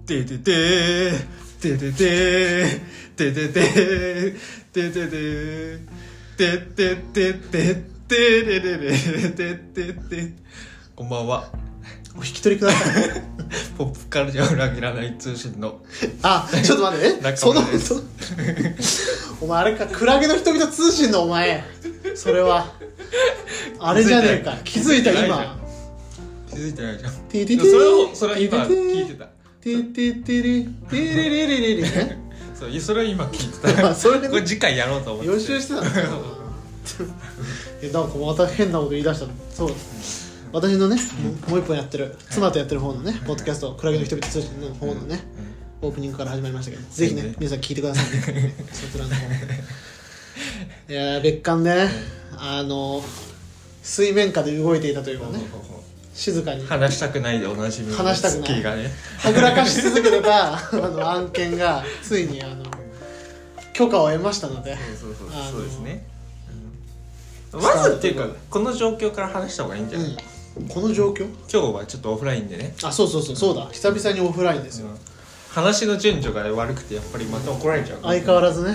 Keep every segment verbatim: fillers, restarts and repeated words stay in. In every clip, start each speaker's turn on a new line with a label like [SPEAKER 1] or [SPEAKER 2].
[SPEAKER 1] ててててててててててててててててれれれててて。こんばんは。
[SPEAKER 2] お引き取りください。
[SPEAKER 1] ポップカルチャーを裏切らない通信の
[SPEAKER 2] あ、ちょっと待ってね。そのお前あれか、クラゲの人々通信のお前、それはあれじゃねえか。気づいた今。
[SPEAKER 1] 気づいてないじゃん。
[SPEAKER 2] ティティティ
[SPEAKER 1] それをそれは今聞いてた。
[SPEAKER 2] ティティティリティレレレレレね。
[SPEAKER 1] そう、それは今聞いてた。それこれ次回やろうと思って。
[SPEAKER 2] 予習してたんですよ。え、なんかまた変なこと言い出したの。そう。私のね、うん、もう一本やってる妻とやってる方のね、はい、ポッドキャストクラゲの人々通信の方のね、うん、オープニングから始まりましたけど、ぜひね皆さん聞いてくださいね。そちらの方いや別館ね、あの水面下で動いていたというかね、静かに
[SPEAKER 1] 話したくないでおなじみの
[SPEAKER 2] 話したくない
[SPEAKER 1] がね
[SPEAKER 2] はぐらかし続けてたあの案件がついにあの許可を得ましたので、
[SPEAKER 1] そうそうそうそうですね。まずっていうかこの状況から話した方がいいんじゃない、
[SPEAKER 2] うん、この状況
[SPEAKER 1] 今日はちょっとオフラインでね。
[SPEAKER 2] あ、そうそうそうそうだ、久々にオフラインですよ、うん、
[SPEAKER 1] 話の順序が悪くてやっぱりまた怒られちゃう、
[SPEAKER 2] 相変わらずね。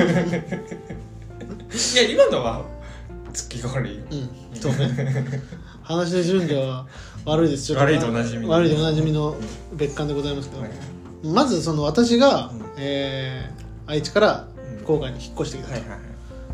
[SPEAKER 1] いや今のは月が悪いよ、
[SPEAKER 2] うん、そうね。話の順序は悪いです。ちょっと
[SPEAKER 1] 悪いとおなじみの
[SPEAKER 2] 悪いとおなじみの別館でございますけど、はい、まずその私が、うんえー、愛知から福岡に引っ越してきたと、はいはいはい、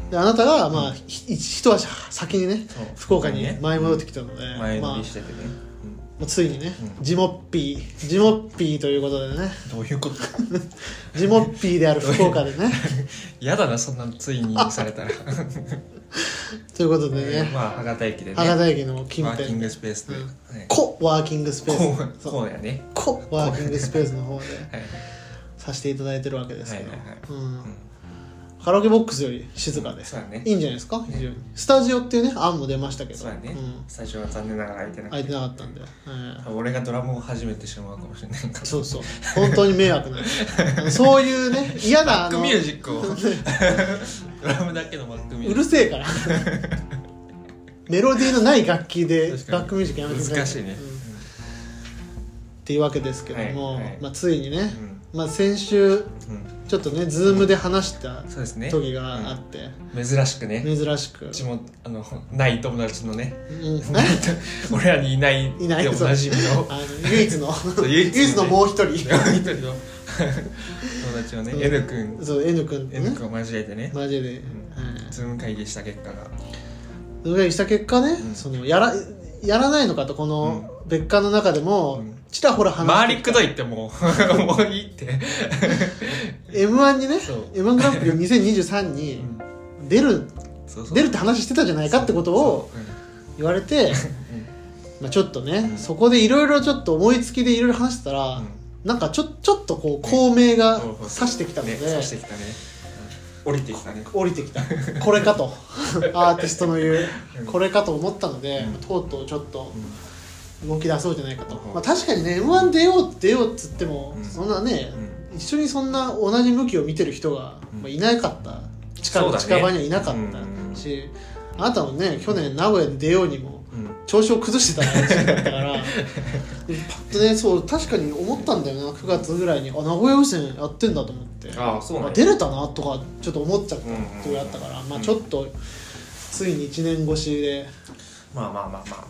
[SPEAKER 2] であなたが、まあうん、一足先にね福岡に前戻ってきたので、
[SPEAKER 1] 前乗りしててね、
[SPEAKER 2] まあ、ついにね、うん、ジモッピージモッピーということでね。
[SPEAKER 1] どういうこと？
[SPEAKER 2] ジモッピーである福岡でね。
[SPEAKER 1] やだなそんなついにされたら。
[SPEAKER 2] ということでね、
[SPEAKER 1] えー、まあ博多駅でね、
[SPEAKER 2] 博多駅の近辺
[SPEAKER 1] ワーキングスペースで、うん
[SPEAKER 2] はい、コワーキングスペース、
[SPEAKER 1] そうやね、
[SPEAKER 2] コワーキングスペースの方でさせていただいてるわけですけど、はいはいはい、うんうん、カラオケボックスより静かで、うんね、いいんじゃないですか、非常に。スタジオっていうね案も出ましたけど、
[SPEAKER 1] そうやね、うん、スタジオは残念ながら空いてなかった
[SPEAKER 2] 空いてなかったんで、
[SPEAKER 1] えー、俺がドラムを始めてしまうかもしれないから。
[SPEAKER 2] そうそう、本当に迷惑なそういうね嫌な
[SPEAKER 1] バックミュージックをドラムだけのバックミュージック
[SPEAKER 2] うるせえからメロディーのない楽器でバックミュージックやめてください。
[SPEAKER 1] 難しいね、うん、
[SPEAKER 2] っていうわけですけども、はいはい、まあ、ついにね、うん、まあ、先週、うん、ちょっとねズームで話した時があって、
[SPEAKER 1] うん、珍しくね
[SPEAKER 2] 珍しくう
[SPEAKER 1] ちもあのない友達のね、うん、俺らにいないっておなじみの
[SPEAKER 2] あの唯一の唯一のもう一人もう一人の
[SPEAKER 1] 友達をね N 君
[SPEAKER 2] そう N 君、ね、
[SPEAKER 1] N 君を交えてね
[SPEAKER 2] 交えて、うん、
[SPEAKER 1] ズーム会議した結果が
[SPEAKER 2] ズーム会議した結果ね、うん、そのやらやらないのかと、この別館の中でも、うん、ちらほら話して
[SPEAKER 1] 周りくどいってもうもういいって。
[SPEAKER 2] エムワン にね エムワン グランプリにせんにじゅうさんに出る、うん、そうそう出るって話してたじゃないかってことを言われて、まあちょっとね、うん、そこでいろいろちょっと思いつきでいろいろ話してたら、うん、なんかちょ、ちょっとこう孔明が差してきたので、
[SPEAKER 1] ね、差してきたね、降りてきたね
[SPEAKER 2] 降りてきたこれかとアーティストの言うこれかと思ったので、うん、とうとうちょっと動き出そうじゃないかと、うん、まあ、確かにね エムワン 出よう出ようっつっても、うん、そんなね、うん、一緒にそんな同じ向きを見てる人が、うん、まあ、いなかった、近く、近場にはいなかったし、うん、あなたもね去年名古屋で出ようにも、うん、調子を崩してた時期だったからパッとね、そう確かに思ったんだよな、くがつぐらいにあ名古屋予選やってんだと思って、
[SPEAKER 1] ああそうなん、
[SPEAKER 2] まあ、出れたなとかちょっと思っちゃったっていうのがあったから、うんうんうん、まあ、ちょっとついにいちねん越しで
[SPEAKER 1] まあまあまあまあ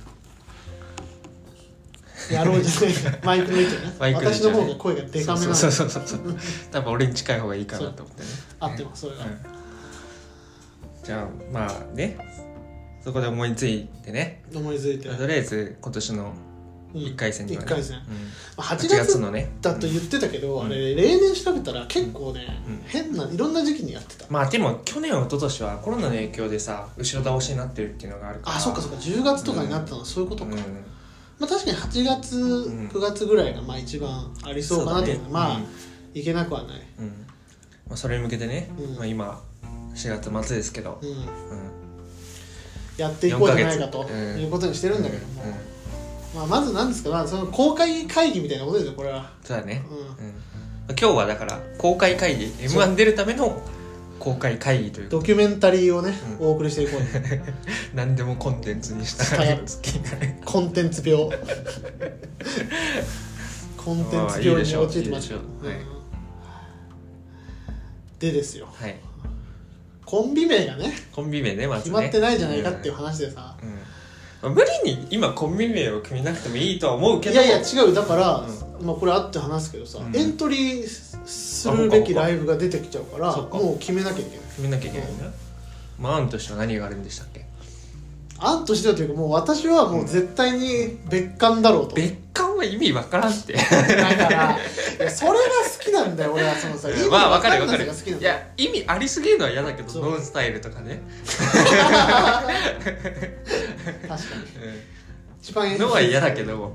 [SPEAKER 2] やろうじゃないマイクの位置ね私の方が声がデカめなので、
[SPEAKER 1] そうそうそうそう多分俺に近い方がいいかなと思ってね、
[SPEAKER 2] 合ってますそれが、うん、
[SPEAKER 1] じゃあまあねそこで思いついてね
[SPEAKER 2] 思いついて
[SPEAKER 1] とりあえず今年のいっかい戦にはね、
[SPEAKER 2] いっかい戦、うん、はち
[SPEAKER 1] がつのね
[SPEAKER 2] だと言ってたけど、うん、あれ例年調べたら結構ね、うん、変ないろんな時期にやってた。
[SPEAKER 1] まあでも去年一昨年はコロナの影響でさ後ろ倒しになってるっていうのがあるから、
[SPEAKER 2] あそっかそっかじゅうがつとかになったのはそういうことか、うん、まあ確かにはちがつくがつぐらいがまあ一番ありそうかなと、ね、まあ、うん、いけなくはない、
[SPEAKER 1] うん、まあ、それに向けてね、うん、まあ、今しがつ末ですけど、うんうん、
[SPEAKER 2] やっていこうじゃないかということにしてるんだけども、うんうん、まあ、まず何ですか、まあ、その公開会議みたいなことですよこれは。
[SPEAKER 1] そうだね、うんうん、今日はだから公開会議 エムワン 出るための公開会議という
[SPEAKER 2] ドキュメンタリーをね、うん、お送りしていこう
[SPEAKER 1] 何でもコンテンツにした
[SPEAKER 2] コンテンツ病ココンテンツ病に陥ってましたよ。
[SPEAKER 1] はい、
[SPEAKER 2] でですよ、
[SPEAKER 1] はい、
[SPEAKER 2] コンビ名がね
[SPEAKER 1] コンビ名ねまずね
[SPEAKER 2] 決まってないじゃないかっていう話でさ、
[SPEAKER 1] うんうん、無理に今コンビ名を組みなくてもいいとは思うけど、
[SPEAKER 2] いやいや違うだから、
[SPEAKER 1] うん、
[SPEAKER 2] まあ、これあって話すけどさ、
[SPEAKER 1] うん、
[SPEAKER 2] エントリーするべきライブが出てきちゃうからもう決めなきゃいけない
[SPEAKER 1] 決めなきゃいけないね、うん、まあ案としては何があるんでしたっけ。
[SPEAKER 2] 案としてはというかもう私はもう絶対に別館だろうと、
[SPEAKER 1] 別館は意味わからんって
[SPEAKER 2] だからいやそれが好きなんだよ俺はそのさ意味
[SPEAKER 1] まあわかる
[SPEAKER 2] わ
[SPEAKER 1] わかる。
[SPEAKER 2] 好きなん
[SPEAKER 1] いや意味ありすぎるのは嫌だけど
[SPEAKER 2] そう
[SPEAKER 1] ノンスタイルとかね
[SPEAKER 2] 確かに、
[SPEAKER 1] うん、
[SPEAKER 2] 一番
[SPEAKER 1] のは嫌だけど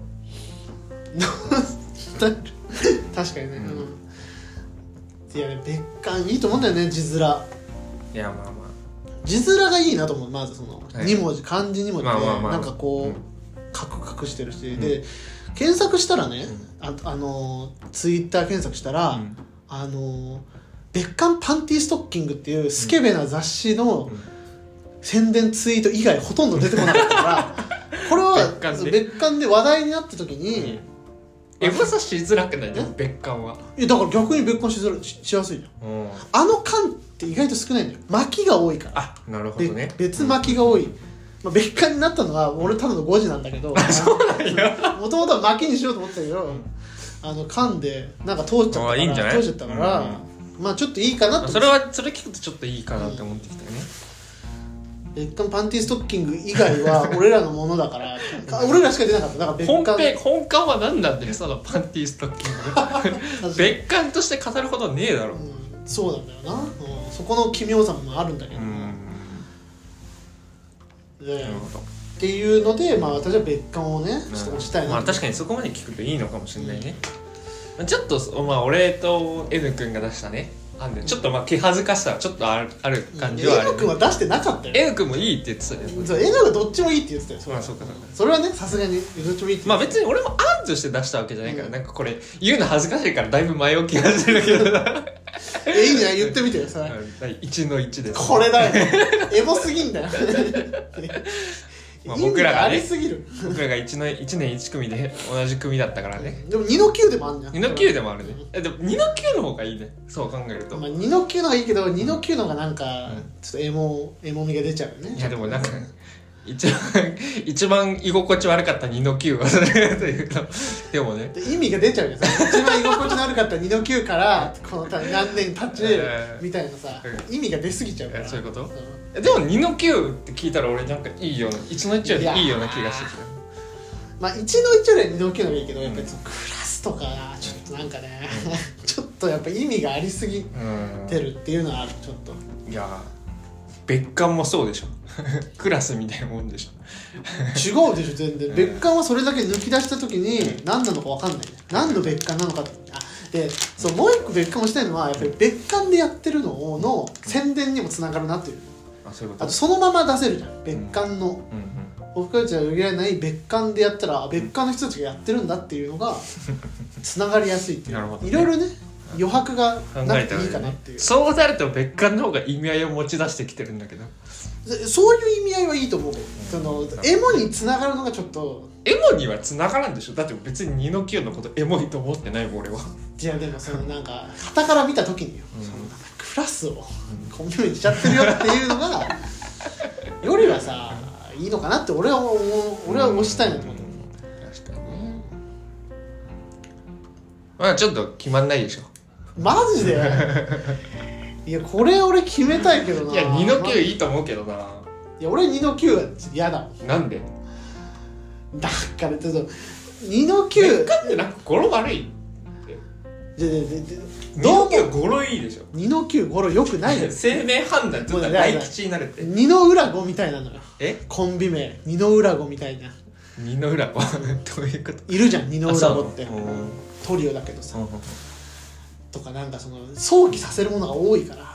[SPEAKER 2] 確かにね、うんうん、いやね別館いいと思うんだよね字面。
[SPEAKER 1] いやまあまあ
[SPEAKER 2] 字面がいいなと思う。まずそのに文字、はい、漢字に文字で、まあまあまあ、なんかこう、うん、カクカクしてるし、うん、で検索したらね、うん、あ, あのツイッター検索したら、うん、あの別館パンティストッキングっていうスケベな雑誌の宣伝ツイート以外ほとんど出てこなかったからこれは別館 で, 別館で話題になった時に、
[SPEAKER 1] うん、エゴサしづらくない？別館は。いや
[SPEAKER 2] だから逆に別館しづら し, しやすいじゃん、うん、あの館って意外と少ないんだよ。巻きが多いから。
[SPEAKER 1] あ、なるほどね。
[SPEAKER 2] 別巻きが多い、うんまあ、別館になったのは俺ただのごじなんだけど
[SPEAKER 1] そうなんや
[SPEAKER 2] もともとは巻きにしようと思ったけど、うん、あの噛んでなんか通っちゃったから
[SPEAKER 1] いいんじゃない？
[SPEAKER 2] 通っちゃったから、うん、まあちょっといいかなと。
[SPEAKER 1] それはそれ聞くとちょっといいかなって思ってきたよね、
[SPEAKER 2] うん、別館パンティストッキング以外は俺らのものだから俺らしか出なかった。だから別館
[SPEAKER 1] 本編本館は何なんだよそのパンティストッキング別館として語ることねえだろ、うん、
[SPEAKER 2] そうなんだよな、うん、そこの奇妙さもあるんだけど、うんでっていうので、まあ、私は別館をねちょっと押したいな、
[SPEAKER 1] まあ、確かにそこまで聞くといいのかもしれないね、うん、ちょっと、まあ、俺と N 君が出したねあんでちょっとまあ気恥ずかしさはちょっとある、ある感じはある、ね、
[SPEAKER 2] N 君は出してなかったよ。
[SPEAKER 1] N 君もいいって言ってたよ。
[SPEAKER 2] そう N がどっちもいいって言ってたよ。それは、
[SPEAKER 1] まあ、そうかそうか
[SPEAKER 2] それはねさすがにどっちもいいって言ってた。
[SPEAKER 1] まあ別に俺も案として出したわけじゃないから、うん、なんかこれ言うの恥ずかしいからだいぶ前置きがするけど
[SPEAKER 2] えいいね言ってみてよそれ
[SPEAKER 1] いちのいちです。
[SPEAKER 2] これだよエモすぎんだよ
[SPEAKER 1] まあ、僕らがね
[SPEAKER 2] 僕
[SPEAKER 1] らがいちのいちねんいち組で同じ組だったからね。
[SPEAKER 2] でもにのきゅうでもあるんじゃん。
[SPEAKER 1] にのきゅうでもあるね。えでもにのきゅうの方がいいねそう考えると、
[SPEAKER 2] まあ、にのきゅうの方がいいけどにのきゅうの方がなんかちょっとエモエモみが出ちゃうよね。
[SPEAKER 1] いやでもなんか一番一番居心地悪かったにのきゅうはそれというかでもね
[SPEAKER 2] 意味が出ちゃうよさ一番居心地の悪かったにのきゅうからこの何年経ちみたいなさ、うん、意味が出すぎちゃうから。
[SPEAKER 1] そういうこと、うん、でもにのきゅうって聞いたら俺なんかいいようないちのいちよりいいような気がしてきた。
[SPEAKER 2] まあいちのいちよりはにのきゅうの方がいいけど、うん、やっぱりそのクラスとかちょっとなんかね、うん、ちょっとやっぱ意味がありすぎてるっていうのはあるちょっと。
[SPEAKER 1] いや別館もそうでしょクラスみたいなもんでし
[SPEAKER 2] ょ違うでしょ全然、うん、別館はそれだけ抜き出した時に何なのか分かんない、ね、何の別館なのかって。あでそうもう一個別館をしたいのはやっぱり別館でやってるのの宣伝にもつながるなっていう。
[SPEAKER 1] あそういうこと。
[SPEAKER 2] あとそのまま出せるじゃん別館の、うんうんうん、僕たちは売りられない別館でやったら別館の人たちがやってるんだっていうのがつながりやすいっていうなるほど、ね、いろいろね余白がなくていいかなっていう、ね、
[SPEAKER 1] そうなると別館の方が意味合いを持ち出してきてるんだけど
[SPEAKER 2] そういう意味合いはいいと思う、うん、そのエモにつながるのがちょっと
[SPEAKER 1] エモにはつながらんでしょ。だって別ににのきゅうのことエモいと思ってないもん俺は。
[SPEAKER 2] いやでもそのなんか傍から見た時によ、うん、そのクラスをコンビニにしちゃってるよっていうのがよりはさいいのかなって俺は思う。俺は推したいなと思って、
[SPEAKER 1] うん、確かにね。まあちょっと決まんないでしょ
[SPEAKER 2] マジでいやこれ俺決めたいけどな。
[SPEAKER 1] いやにのきゅういいと思うけどな。
[SPEAKER 2] いや俺にのきゅうは嫌だもん。
[SPEAKER 1] なんで
[SPEAKER 2] だからちょっとにのきゅう
[SPEAKER 1] 別館ってなんか語呂悪い
[SPEAKER 2] じゃじゃじゃ
[SPEAKER 1] どうも語呂いいでしょ。
[SPEAKER 2] にのきゅう語呂よくないよ
[SPEAKER 1] 生命判断ちょっと大吉になるって
[SPEAKER 2] にの裏ごみたいなのよ。
[SPEAKER 1] え
[SPEAKER 2] コンビ名にの裏ごみたいな。
[SPEAKER 1] にの裏ごどういうこと。
[SPEAKER 2] いるじゃんにの裏ごってトリオだけどさとかなんかその想起させるものが多いから。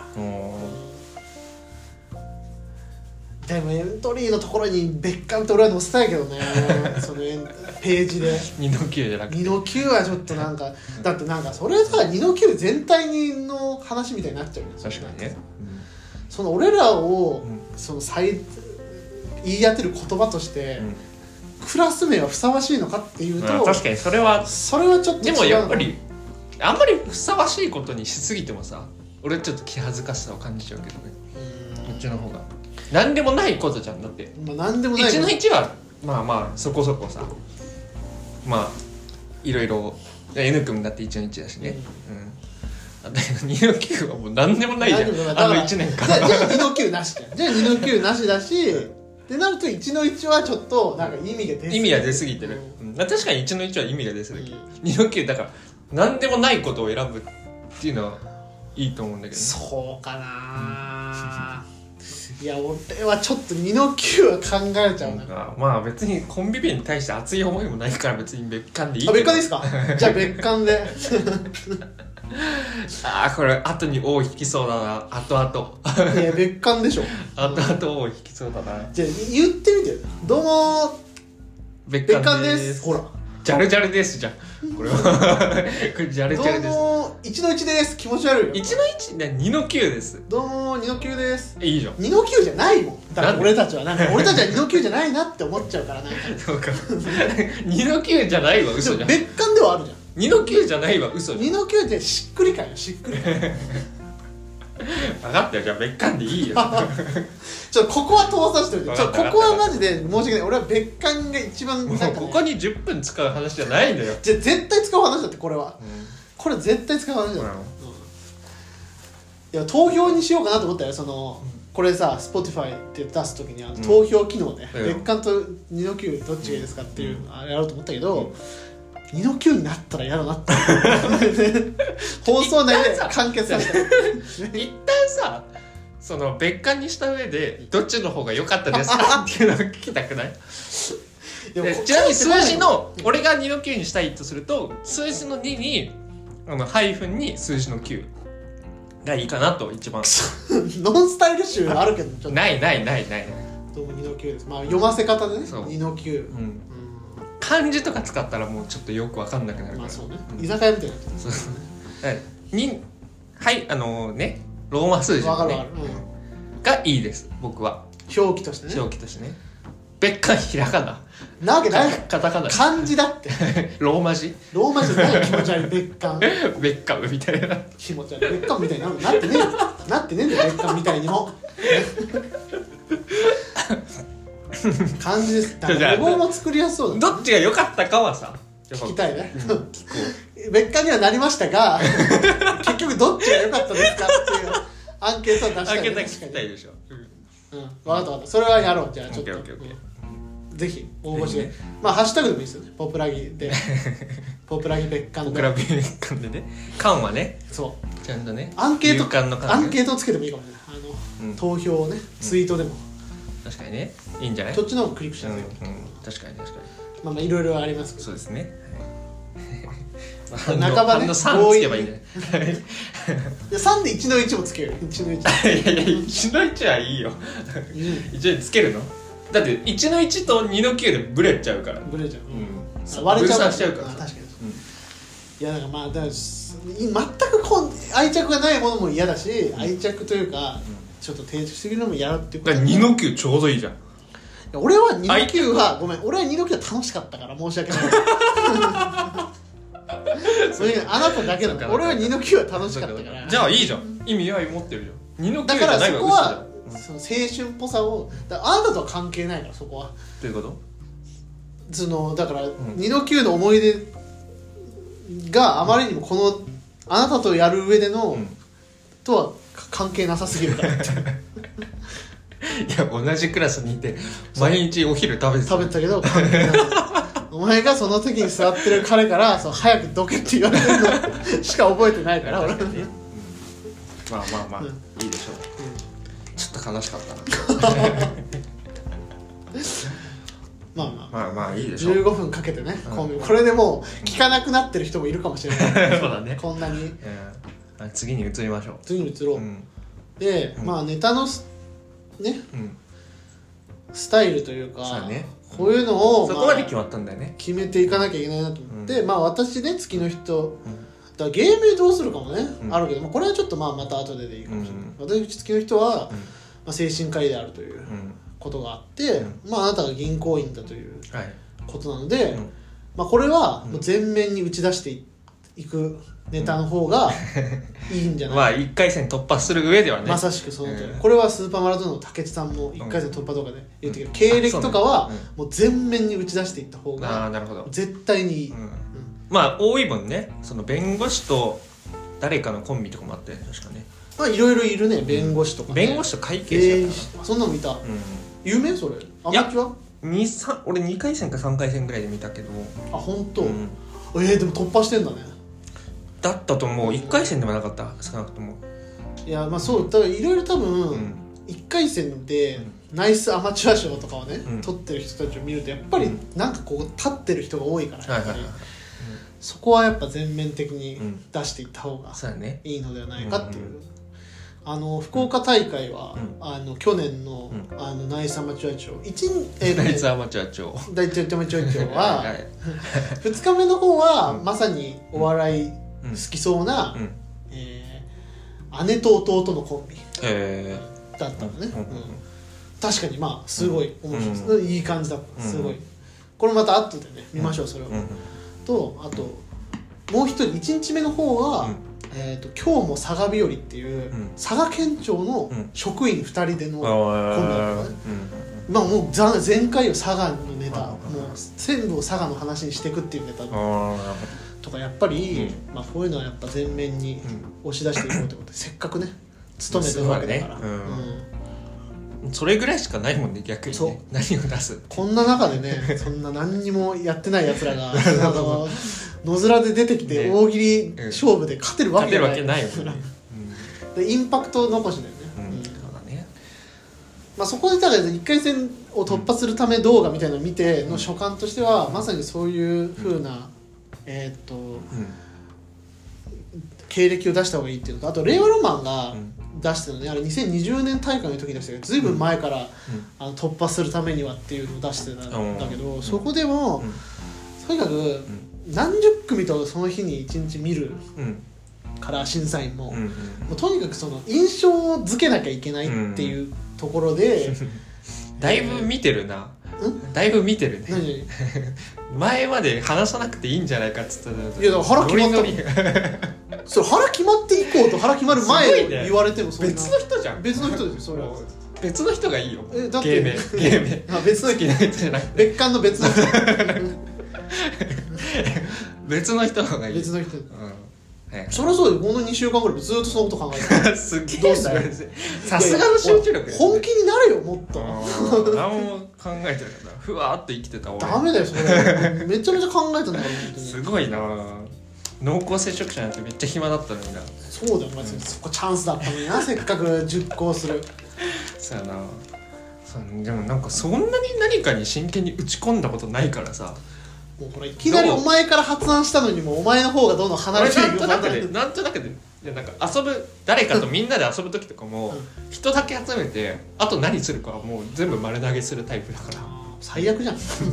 [SPEAKER 2] でもエントリーのところに別館って俺は載せたいけどねそのページで
[SPEAKER 1] にのきゅうじゃなくて
[SPEAKER 2] にのきゅうはちょっとなんかだってなんかそれさにのきゅう全体の話みたいになっちゃうよね。
[SPEAKER 1] 確かにね、
[SPEAKER 2] うん、その俺らを、うん、その最言い当てる言葉として、うん、 クラス名はふさわしいのかっていうと、
[SPEAKER 1] まあ、確かにそれは
[SPEAKER 2] それはちょっと違う。
[SPEAKER 1] でもやっぱりあんまりふさわしいことにしすぎてもさ、俺はちょっと気恥ずかしさを感じちゃうけどね。こっちの方が何でもないことじゃん。だって、
[SPEAKER 2] まあ、何でもない
[SPEAKER 1] いちのいちはまあまあそこそこさ、まあいろいろ N 君だっていちのいちだしね、うん、うん、にのきゅうはもう何でもないじゃん、あのいちねんかん。
[SPEAKER 2] じゃあにのきゅうなしじゃん。じゃあにのきゅうなしだしってなるといちのいちはちょっとなんか意味が出すぎてる。意
[SPEAKER 1] 味が出すぎてる、うん、確かにいちのいちは意味が出すぎてる、うん、にのきゅうだから何でもないことを選ぶっていうのはいいと思うんだけど、ね、
[SPEAKER 2] そうかな、うん、いや俺はちょっとにのきゅうは考えちゃうな。
[SPEAKER 1] まあ別にコンビビに対して熱い思いもないから別に別館でいいけど。
[SPEAKER 2] あ、別館ですかじゃあ別館で
[SPEAKER 1] あーこれ後に王引きそうだな、後々
[SPEAKER 2] いや別館でしょ
[SPEAKER 1] 後々王引きそうだな。
[SPEAKER 2] じゃあ言ってみて。どうも
[SPEAKER 1] 別館です。
[SPEAKER 2] です。ほら
[SPEAKER 1] ジャルジャルですじゃんこれはこれジャルジャルです。
[SPEAKER 2] どうもいちのいちです。気持ち悪いよ。
[SPEAKER 1] いちのいちね、にのきゅうです。
[SPEAKER 2] どうもにのきゅうです。
[SPEAKER 1] いいじゃん。
[SPEAKER 2] にのきゅうじゃないもん。だから俺たちはなんか俺たちはにのきゅうじゃないなって思っちゃうからなんか
[SPEAKER 1] そうかにのきゅうじゃないわ、嘘じゃん。
[SPEAKER 2] 別館ではあるじゃん。
[SPEAKER 1] にのきゅうじゃないわ、嘘じゃん。
[SPEAKER 2] にのきゅうってしっくりかよ、しっくりかよ
[SPEAKER 1] 分かったよ、じゃあ別館でいいよ
[SPEAKER 2] ちょっとここは通させておいて。ちょっとここはマジで申し訳ない。俺は別館が一番なんか、ね、
[SPEAKER 1] もうここにじゅっぷん使う話じゃないんだよ。
[SPEAKER 2] じゃ絶対使う話だってこれは、うん、これ絶対使う話だよ、うん、いや投票にしようかなと思ったよ。その、うん、これさ Spotify って出す時には投票機能で、うん、別館とにのきゅうどっちがいいですかっていうのをやろうと思ったけど、うん、にのきゅうになったら嫌だなって放送内で完結させた
[SPEAKER 1] 一旦さその別館にした上でどっちの方が良かったですかっていうのを聞きたくない？でもちなみに数字の俺がにのきゅうにしたいとすると数字のににあのハイフンに数字のきゅうがいいかなと一番
[SPEAKER 2] ノンスタイル集あるけどちょっと
[SPEAKER 1] ないないないない
[SPEAKER 2] どうもにのきゅうです。まあ読ませ方でねにのきゅう、うんうん、
[SPEAKER 1] 漢字とか使ったらもうちょっとよく分かんなくなるから、まあそうね、
[SPEAKER 2] うん、居酒屋みたいな
[SPEAKER 1] そうそうにはいあのー、ねローマ数字の、ね、うん、がいいです僕は。
[SPEAKER 2] 表記としてね。
[SPEAKER 1] 表記としてね。別館ひらがな
[SPEAKER 2] なわけない。
[SPEAKER 1] カタカナ
[SPEAKER 2] 漢字だって
[SPEAKER 1] ローマ字
[SPEAKER 2] ローマ字ない気持ち悪い別館
[SPEAKER 1] 別館みたいな
[SPEAKER 2] 気持ち悪い別館みたいになってねえなってねえんだよ別館みたいにも漢字です。だからロゴも作りやすそう
[SPEAKER 1] だ、ね、どっちが良かったかはさ
[SPEAKER 2] 聞きたいね、
[SPEAKER 1] うん、聞こ
[SPEAKER 2] う別館にはなりましたが結局どっちが良かったですかっていうアンケートを出したい、ね、
[SPEAKER 1] アンケート聞きたいでしょ、
[SPEAKER 2] うん、うん、分かった分かった。それはやろう。じゃあちょっと、うん、ぜひ応募して、ね、まあハッシュタグでもいいですよね。ポプラギでポプラギ別館で
[SPEAKER 1] ポプラギ別館でね館はね
[SPEAKER 2] そう
[SPEAKER 1] ちゃんとね
[SPEAKER 2] アンケート
[SPEAKER 1] の館、ね、
[SPEAKER 2] アンケートをつけてもいいかもしれない。あの、うん、投票をねツイートでも、
[SPEAKER 1] うん、確かにねいいんじゃない。
[SPEAKER 2] そっちの方がクリックしやすい、
[SPEAKER 1] うんうん、確かに確かに
[SPEAKER 2] まあまあいろいろありますけど
[SPEAKER 1] そうですね、
[SPEAKER 2] はい、半ばね
[SPEAKER 1] さんつけばいいんじゃない
[SPEAKER 2] でさんでいちのいちもつける。いちのいち
[SPEAKER 1] いやいやいちのいちはいいよいちのいちつけるのだっていちのいちとにのきゅうでブレちゃうから
[SPEAKER 2] ブレちゃう、
[SPEAKER 1] うん、
[SPEAKER 2] 割れちゃうから
[SPEAKER 1] しちゃうから
[SPEAKER 2] 確かに、うん、いやだからまあだから全くこう愛着がないものも嫌だし、うん、愛着というか、うん、ちょっと定着すぎるのも嫌だってこと
[SPEAKER 1] だからにのきゅうちょうどいいじゃん。
[SPEAKER 2] 俺はにのきゅうはごめん俺はにのきゅうは楽しかったから申し訳ないそれあなただけだから俺はにのきゅうは楽しかったから
[SPEAKER 1] じゃあいいじゃん。意味は持ってるじゃん。にのきゅう
[SPEAKER 2] じゃない
[SPEAKER 1] わ
[SPEAKER 2] 嘘じゃん。その青春っぽさをだあなたとは関係ないからそこは。
[SPEAKER 1] どういうこと？
[SPEAKER 2] そのだから、うん、にのきゅうの思い出があまりにもこのあなたとやる上での、うん、とは関係なさすぎるからって
[SPEAKER 1] いや同じクラスにいて毎日お昼食べてた
[SPEAKER 2] 食べてたけど関係ないお前がその席に座ってる彼からそう早くどけって言われてるのしか覚えてないから俺、うん、
[SPEAKER 1] まあまあまあ、うん、いいでしょう、うん、ちょっと悲しかったな
[SPEAKER 2] まあまあ
[SPEAKER 1] まあまあいいでしょう。
[SPEAKER 2] じゅうごふんかけてね、うん、これでもう聞かなくなってる人もいるかもしれない
[SPEAKER 1] そうだね
[SPEAKER 2] こんなに、うん、
[SPEAKER 1] 次に移りましょう。
[SPEAKER 2] 次に移ろう、うん、で、うん、まあネタのね、うん、スタイルというか
[SPEAKER 1] ね、
[SPEAKER 2] こういうのを、
[SPEAKER 1] そこまで決まったんだよね。
[SPEAKER 2] 決めていかなきゃいけないなと思って、うん、まあ私ね月の人、うん、だからゲームでどうするかもね、うん、あるけど、まあ、これはちょっとまあまた後ででいいかもしれない、うん、私月の人は、うんまあ、精神科医であるということがあって、うん、まああなたが銀行員だということなので、
[SPEAKER 1] うん
[SPEAKER 2] まあ、これはもう全面に打ち出していくネタの方がいいんじゃない、
[SPEAKER 1] まあいっかい戦突破する上ではね、
[SPEAKER 2] まさしくその通り、
[SPEAKER 1] うん
[SPEAKER 2] これはスーパーマラドーナの武智さんもいっかい戦突破動画で言ってるけど、経歴とかはもう全面に打ち出していった方
[SPEAKER 1] あ
[SPEAKER 2] が
[SPEAKER 1] あなるほど、
[SPEAKER 2] 絶対にいい、
[SPEAKER 1] うん
[SPEAKER 2] うん
[SPEAKER 1] まあ多いもんね、その弁護士と誰かのコンビとかもあって確かね、
[SPEAKER 2] まあいろいろいるね、弁護士とか、ね、
[SPEAKER 1] 弁護士と会計
[SPEAKER 2] えー
[SPEAKER 1] 士だった
[SPEAKER 2] そんなの見た、
[SPEAKER 1] かな、
[SPEAKER 2] 有名それアマチュア
[SPEAKER 1] うん、にさん俺にかい戦かさんかい戦ぐらいで見たけど、
[SPEAKER 2] あ本当、
[SPEAKER 1] うん
[SPEAKER 2] えー、でも突破してんだね。
[SPEAKER 1] だったと思う、いっかい戦でもなかった少なくとも、
[SPEAKER 2] いやまあそうだからいろいろ多分、
[SPEAKER 1] うん
[SPEAKER 2] いっかい戦でナイスアマチュア賞とかをね、
[SPEAKER 1] うん
[SPEAKER 2] 取ってる人たちを見るとやっぱりなんかこう立ってる人が多いから、
[SPEAKER 1] はいはいはい、
[SPEAKER 2] そこはやっぱ全面的に
[SPEAKER 1] うん
[SPEAKER 2] 出していった方が
[SPEAKER 1] そうだね、
[SPEAKER 2] いいのではないかっていう、
[SPEAKER 1] うんうん
[SPEAKER 2] あの福岡大会は、
[SPEAKER 1] うん
[SPEAKER 2] あの去年の,、
[SPEAKER 1] うん
[SPEAKER 2] あのナイスアマチュア賞一えーとね
[SPEAKER 1] ナイスアマチュア長
[SPEAKER 2] 大体アマチュア賞は
[SPEAKER 1] はい
[SPEAKER 2] ふつかめの方は、
[SPEAKER 1] うん
[SPEAKER 2] まさにお笑い
[SPEAKER 1] うん
[SPEAKER 2] 好きそうな、
[SPEAKER 1] うん
[SPEAKER 2] えー姉と弟のコンビ
[SPEAKER 1] へ
[SPEAKER 2] だったのね、
[SPEAKER 1] うんうん
[SPEAKER 2] うん確かにまあすごい面白いです、
[SPEAKER 1] う
[SPEAKER 2] いい感じだったすごい、
[SPEAKER 1] うん
[SPEAKER 2] これまた後でね見ましょうそれを、
[SPEAKER 1] うんうん
[SPEAKER 2] とあともう一人いちにちめの方は、
[SPEAKER 1] うん
[SPEAKER 2] えー、と今日も佐賀日和っていう、
[SPEAKER 1] うん
[SPEAKER 2] 佐賀県庁の
[SPEAKER 1] うん
[SPEAKER 2] 職員ふたりでの、
[SPEAKER 1] あー
[SPEAKER 2] コンビだったのね
[SPEAKER 1] うん
[SPEAKER 2] まあもうざ全回を佐賀のネタ、
[SPEAKER 1] うん
[SPEAKER 2] もう全部を佐賀の話にしていくっていうネタ
[SPEAKER 1] あーなる
[SPEAKER 2] とかやっぱり、
[SPEAKER 1] う
[SPEAKER 2] まあ、こういうのはやっぱ全面に
[SPEAKER 1] ほ
[SPEAKER 2] 押し出していこうということでせっかくね勤めてるわけだから、
[SPEAKER 1] すごいねうん
[SPEAKER 2] うん
[SPEAKER 1] どそれぐらいしかないもんね逆に
[SPEAKER 2] そう
[SPEAKER 1] ね何を出す
[SPEAKER 2] こんな中でねそんな何にもやってないやつらがあの野面で出てきて
[SPEAKER 1] ね
[SPEAKER 2] 大喜利勝負で勝てるわ
[SPEAKER 1] 勝てる
[SPEAKER 2] けない
[SPEAKER 1] わけないもんね、
[SPEAKER 2] でインパクト残しだよね、うん
[SPEAKER 1] うんうん、そうだね
[SPEAKER 2] まあ、そこでだからいっかい戦を突破するため動画みたいなのを見ての所感としてはまさにそういう風な、えーっと
[SPEAKER 1] うん
[SPEAKER 2] 経歴を出した方がいいっていうのとあと令和ロマンが
[SPEAKER 1] うん
[SPEAKER 2] 出してるのねあれにせんにじゅうねん大会の時でしたけどずいぶん前から、
[SPEAKER 1] うん
[SPEAKER 2] あの突破するためにはっていうのを出してたんだけど、
[SPEAKER 1] うん
[SPEAKER 2] そこでも、
[SPEAKER 1] うん
[SPEAKER 2] とにかく何十組とその日にいちにち見る
[SPEAKER 1] うん
[SPEAKER 2] から審査員も,、
[SPEAKER 1] うんうん
[SPEAKER 2] もうとにかくその印象付けなきゃいけないっていうところで、
[SPEAKER 1] だいぶ見てるな、
[SPEAKER 2] ん
[SPEAKER 1] だいぶ見てるね
[SPEAKER 2] 何
[SPEAKER 1] 前まで話さなくていいんじゃないかっつったら
[SPEAKER 2] いやだから腹決まった
[SPEAKER 1] ノリノリ
[SPEAKER 2] それ腹決まっていこうと腹決まる前
[SPEAKER 1] すごいね
[SPEAKER 2] 言われてもそんな
[SPEAKER 1] 別の人じゃん
[SPEAKER 2] 別の人ですよそれは
[SPEAKER 1] 別の人がいいよ
[SPEAKER 2] えだって
[SPEAKER 1] 芸名芸名
[SPEAKER 2] あ別の
[SPEAKER 1] 好きな人じゃなくて
[SPEAKER 2] 別館の別の人
[SPEAKER 1] 別の人の方がいい
[SPEAKER 2] 別の人
[SPEAKER 1] うんはい
[SPEAKER 2] そりゃそうよこのにしゅうかんぐらいずっとそのこと考えてる
[SPEAKER 1] すげえ
[SPEAKER 2] どうする
[SPEAKER 1] さすがの集中力ですね
[SPEAKER 2] 本気になるよもっと
[SPEAKER 1] うん何も考えてなかったふわーっと生きてた俺
[SPEAKER 2] ダメだよそれめちゃめちゃ考えたんだから本当に
[SPEAKER 1] すごいな濃厚接触者なんてめっちゃ暇だったのにな
[SPEAKER 2] そうだよマジでそこチャンスだったのになせっかく熟考する
[SPEAKER 1] そうやなそうでもなんかそんなに何かに真剣に打ち込んだことないからさ
[SPEAKER 2] もうほらいきなりお前から発案したのにもうお前の方がどんどん離れていく
[SPEAKER 1] 俺なんとなくでなんとなくでいやなんか遊ぶ誰かとみんなで遊ぶ時とかも人だけ集めてあと何するかはもう全部丸投げするタイプだから
[SPEAKER 2] 最悪じゃん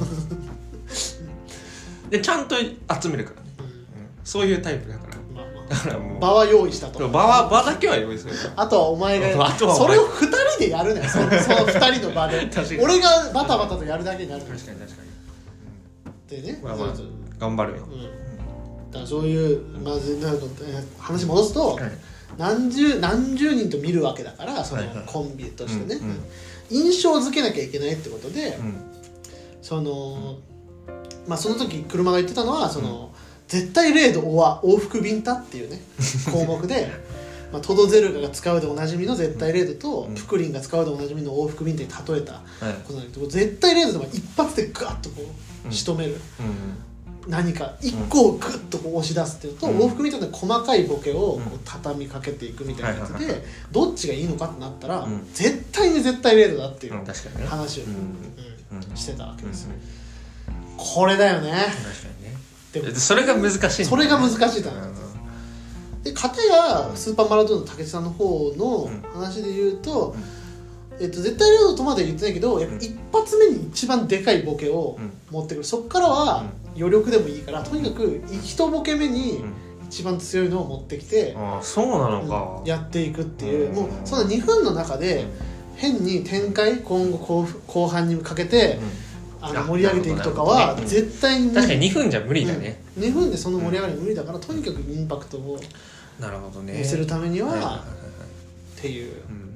[SPEAKER 1] でちゃんと集めるからね、うん、そういうタイプだから
[SPEAKER 2] まあまあ
[SPEAKER 1] だからもう
[SPEAKER 2] 場は用意したと
[SPEAKER 1] 場は場だけは用意する
[SPEAKER 2] あとはお前が
[SPEAKER 1] あとはお前
[SPEAKER 2] それをふたりでやるねそのそのふたりの場で
[SPEAKER 1] 確かに
[SPEAKER 2] 俺がバタバタとやるだけになる
[SPEAKER 1] 確かに確かに
[SPEAKER 2] でね、
[SPEAKER 1] まあまあ
[SPEAKER 2] そうそう
[SPEAKER 1] 頑張るよ、
[SPEAKER 2] うん、だからそういうまずなんかえー話戻すと、
[SPEAKER 1] はい
[SPEAKER 2] 何十何十人と見るわけだからその
[SPEAKER 1] はいはい
[SPEAKER 2] コンビとしてね、
[SPEAKER 1] うんうん
[SPEAKER 2] 印象付けなきゃいけないってことで、
[SPEAKER 1] うん
[SPEAKER 2] そのまあその時車が言ってたのはその、絶対零度おわ往復ビンタっていうね項目でまあトドゼルガが使うでおなじみの絶対零度と、
[SPEAKER 1] うん
[SPEAKER 2] プクリンが使うでおなじみの往復ビンタに例えた
[SPEAKER 1] はい
[SPEAKER 2] ことなんだけど、絶対零度でも一発でガッとこう仕留める、
[SPEAKER 1] うん
[SPEAKER 2] 何か一個をグッとこう押し出すっていうのと、
[SPEAKER 1] うん
[SPEAKER 2] 往復ビンタで細かいボケをこう畳みかけていくみたいなやつで、
[SPEAKER 1] はいはいはい
[SPEAKER 2] どっちがいいのかってなったら、
[SPEAKER 1] うん
[SPEAKER 2] 絶対に絶対零度だっていう
[SPEAKER 1] うん確かにね
[SPEAKER 2] 話を、
[SPEAKER 1] うん
[SPEAKER 2] うん
[SPEAKER 1] うん
[SPEAKER 2] してたわけですよ、
[SPEAKER 1] うん
[SPEAKER 2] これだよね
[SPEAKER 1] 確かにね
[SPEAKER 2] でも
[SPEAKER 1] それが難しいんだよね
[SPEAKER 2] それが難しいだな、
[SPEAKER 1] うん
[SPEAKER 2] で片やスーパーマラドーナの武智さんの方の話で言うと、えっと、絶対零度とまでは言ってないけどやっぱ一発目に一番でかいボケを持ってくる、そっからは余力でもいいからとにかく一ボケ目に一番強いのを持ってきて、
[SPEAKER 1] ああそうなのか、
[SPEAKER 2] うんやっていくっていう、
[SPEAKER 1] うん
[SPEAKER 2] もうそのにふんの中で変に展開今後後後半にかけて、 あの盛り上げていくとかは絶対に、
[SPEAKER 1] ね、確かににふんじゃ無理だね、
[SPEAKER 2] うん、にふんでその盛り上がり無理だから、うん、とにかくインパクトを見せるためにはっていう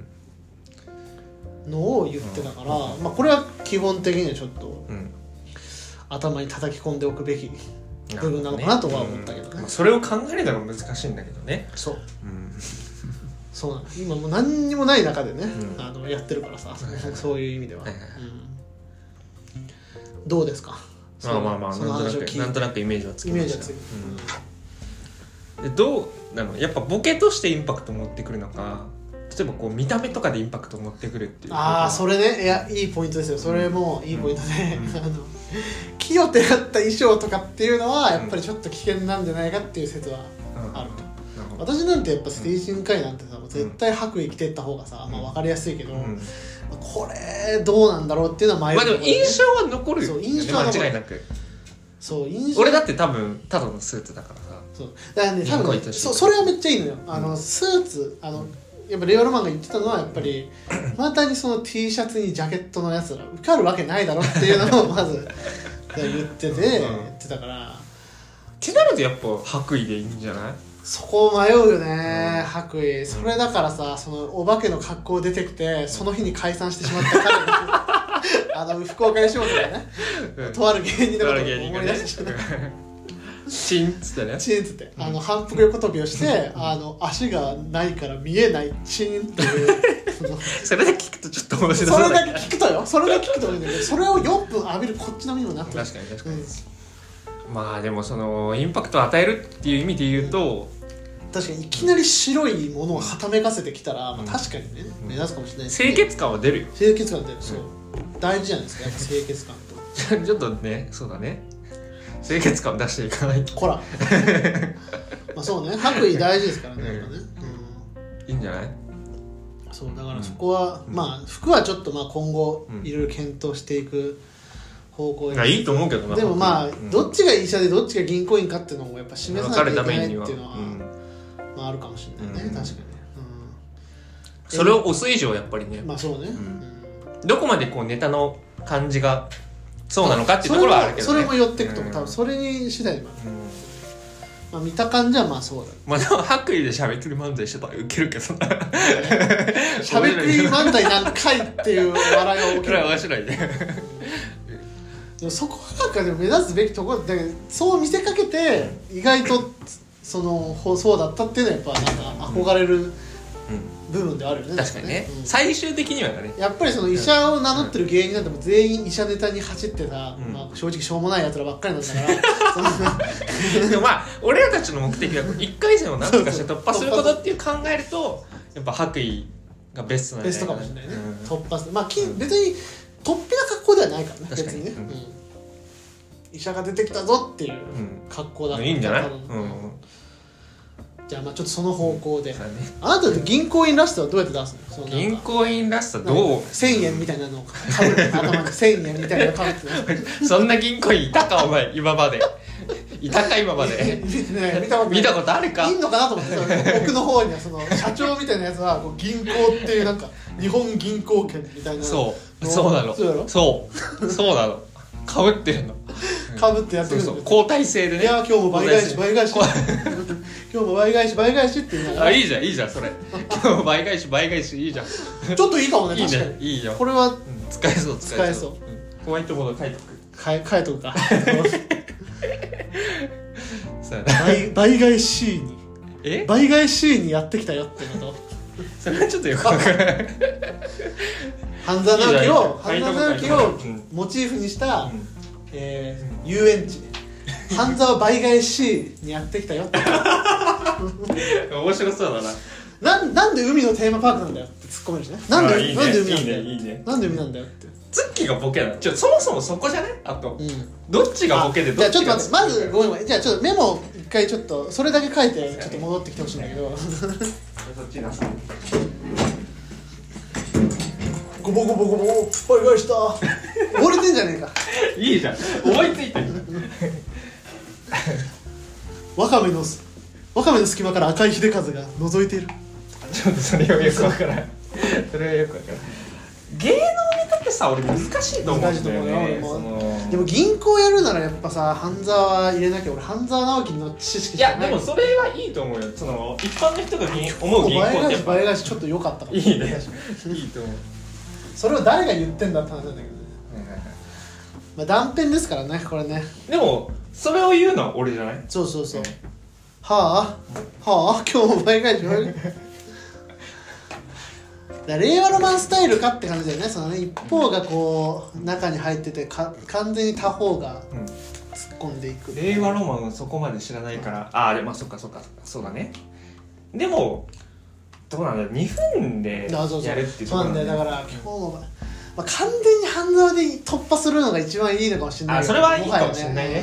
[SPEAKER 2] のを言ってたから、うん、まあ、これは基本的にはちょっと、うん、頭に叩き込んでおくべき部分なのかなとは思ったけどね、
[SPEAKER 1] まあ、それを考えるのが難しいんだけどね。
[SPEAKER 2] そう、うん、そうなの。今もう何にもない中でね、うん、あのやってるからさ、うん、そういう意味では、はいはい、うん、どうですか。
[SPEAKER 1] まあまあまあ、なんとなくなんとなくイメージはつきました。イメージはつく、うん、でどうなの、やっぱボケとしてインパクト持ってくるのか、例えばこう見た目とかでインパクト持ってくるっていう。
[SPEAKER 2] ああ、それね、いや、いいポイントですよ。それもいいポイントで、うん、あの木をてらった衣装とかっていうのはやっぱりちょっと危険なんじゃないかっていう説はあると、うん、私なんてやっぱステージン会なんてさ、うん、絶対白衣着てった方がさ、まあ、分かりやすいけど、うん、これどうなんだろうっていうのは迷う、ね、まあでも印象は残るよね。そう、印象は残る、間違いなく。そう、印象、俺だって多分ただのスーツだからさ。そうだからね、多分ね、そ, それはめっちゃいいのよ。あの、うん、スーツ、あのやっぱレオロマンが言ってたのはやっぱりまたにその T シャツにジャケットのやつが受かるわけないだろっていうのをまず言ってて、うん、言ってたから。ってなるとやっぱ白衣でいいんじゃない？そこ迷うよね、うん、白衣。それだからさ、そのお化けの格好出てきてその日に解散してしまった彼があの福岡吉本でね、うん、とある芸人のことを思い出してしまったチンっつってね、チンっつって、あの反復横跳びをしてあの足がないから見えないチンっていうそれだけ聞くとちょっと面白い。それだけ聞くとよ、それだけ聞くといいんだけど、それをよんぷん浴びるこっちの身にもなってる。確かに確かに、うん、まあでもそのインパクトを与えるっていう意味で言うと、確かにいきなり白いものをはためかせてきたら、まあ、確かにね、うん、目立つかもしれないですけど、清潔感は出るよ。清潔感出る、そう、うん、大事じゃないですか、やっぱ清潔感とちょっとね、そうだね、清潔感を出していかないと。こらまあそうね、白衣大事ですからね、やっぱね、うん、いいんじゃない。そうだからそこは、うん、まあ服はちょっとまあ今後いろいろ検討していく方向に、うん、いいと思うけどな。でもまあ、うん、どっちが医者でどっちが銀行員かっていうのもやっぱ示さなきゃいけないっていうのは、うん、まああるかもしれないね、うん、確かに、うん、それを押す以上やっぱりね、まあそうね、うん、どこまでこうネタの感じがそうなのかっていうところはあるけどね。それも寄ってくと思う、多分それに次第でもある、うん、まあ、見た感じはまあそうだ、まあでも白衣でしゃべくり漫才してたらウケるけどなしゃべくり漫才何回っていう笑いは起きる。それは面白いねでもそこはなんかでも目指すべきところだけど、そう見せかけて意外とそのそうだったっていうのはやっぱなんか憧れる、うん、部分であるよね。確かにね、うん、最終的にはね、やっぱりその医者を名乗ってる芸人なんても全員医者ネタに走ってさ、うん、まあ、正直しょうもないやつらばっかりなんだからでもまあ俺らたちの目的はいっかい戦を何とかして突破することっていう考えるとやっぱ白衣がベストなんじゃないかな。ベストかもしれないね、うん、突破する、まあ、うん、別に突飛な格好ではないからね、別にね、うんうん、医者が出てきたぞっていう格好だったら、うん、いいんじゃない、うん、じゃあまあちょっとその方向で、うん、あなたって銀行員らしさはどうやって出すの？その銀行員らしさどう？せんえんみたいなのをかぶって頭にせんえんみたいなのをかぶってそんな銀行員いたかお前今までいたか今までね、見たこと、見たことあるか？いんのかなと思って奥の方にはその社長みたいなやつはこう銀行っていうなんか日本銀行券みたいな、そうそうなの、そうそうそうなの、かぶってるの、かぶってやってるの、そうそう、交代制でね、いや今日も倍返し倍返し今日も倍返し倍返しって言いながら、あ、いいじゃんいいじゃんそれ今日も倍返し倍返しいいじゃんちょっといいかもね、確かにいいね、いいじゃん、これは、うん、使えそう使えそう、うん、ホワイトボード書いとく、か書いとくか倍, 倍返しにえ倍返しにやってきたよってことそれはちょっとよくわからない半沢直樹を半沢直樹をモチーフにした、うん、えー、遊園地半沢倍返しにやってきたよって面白そうだな。な, なんで海のテーマパークなんだよって突っ込めるしね。なんで、いいね、なんで海なんだよ、いいねいいね、なんで海なんだよってツッキーがボケなの。ちょそもそもそこじゃね。あと、うん、どっちがボケでどっちが。じゃあちょっと待って、まずごめんごめん。じゃあちょっとメモ一回ちょっとそれだけ書いてちょっと戻ってきてほしいんだけど。そっちなさ。ゴボゴボゴボ倍返した溺れてんじゃねえかいいじゃん思いついてるワカメのワカメの隙間から赤い秀和が覗いている。ちょっとそれはよくわからんそれはよくわからん。芸能ネタって
[SPEAKER 1] さ俺難しいと思うんだよね。その
[SPEAKER 2] でも銀行やるならやっぱさ半沢入れなきゃ。俺半沢直樹の知識しかない。
[SPEAKER 1] いやでもそれはいいと思うよ。その一般の人が銀思う銀行ってやっぱ
[SPEAKER 2] 倍返しちょっと良かったかも。
[SPEAKER 1] いいねいいと思う。
[SPEAKER 2] それを誰が言ってんだって話なんだけどね、まあ、断片ですからねこれね。
[SPEAKER 1] でもそれを言うのは俺じゃない。
[SPEAKER 2] そうそうそう、はあはあ今日も倍返し倍返しだ令和ロマンスタイルかって感じだよね。そのね一方がこう中に入っててか完全に他方が突っ込んでいく、うん、
[SPEAKER 1] 令和ロマンをそこまで知らないから、ああでもまあそっかそっかそうだね。でもどうなんだろうにふんでやるっていうところなんだよ。
[SPEAKER 2] そうなんだよ。だから今日も、まあ、完全に半沢で突破するのが一番いいのかもしれない。
[SPEAKER 1] あそれはいいかもしれないね。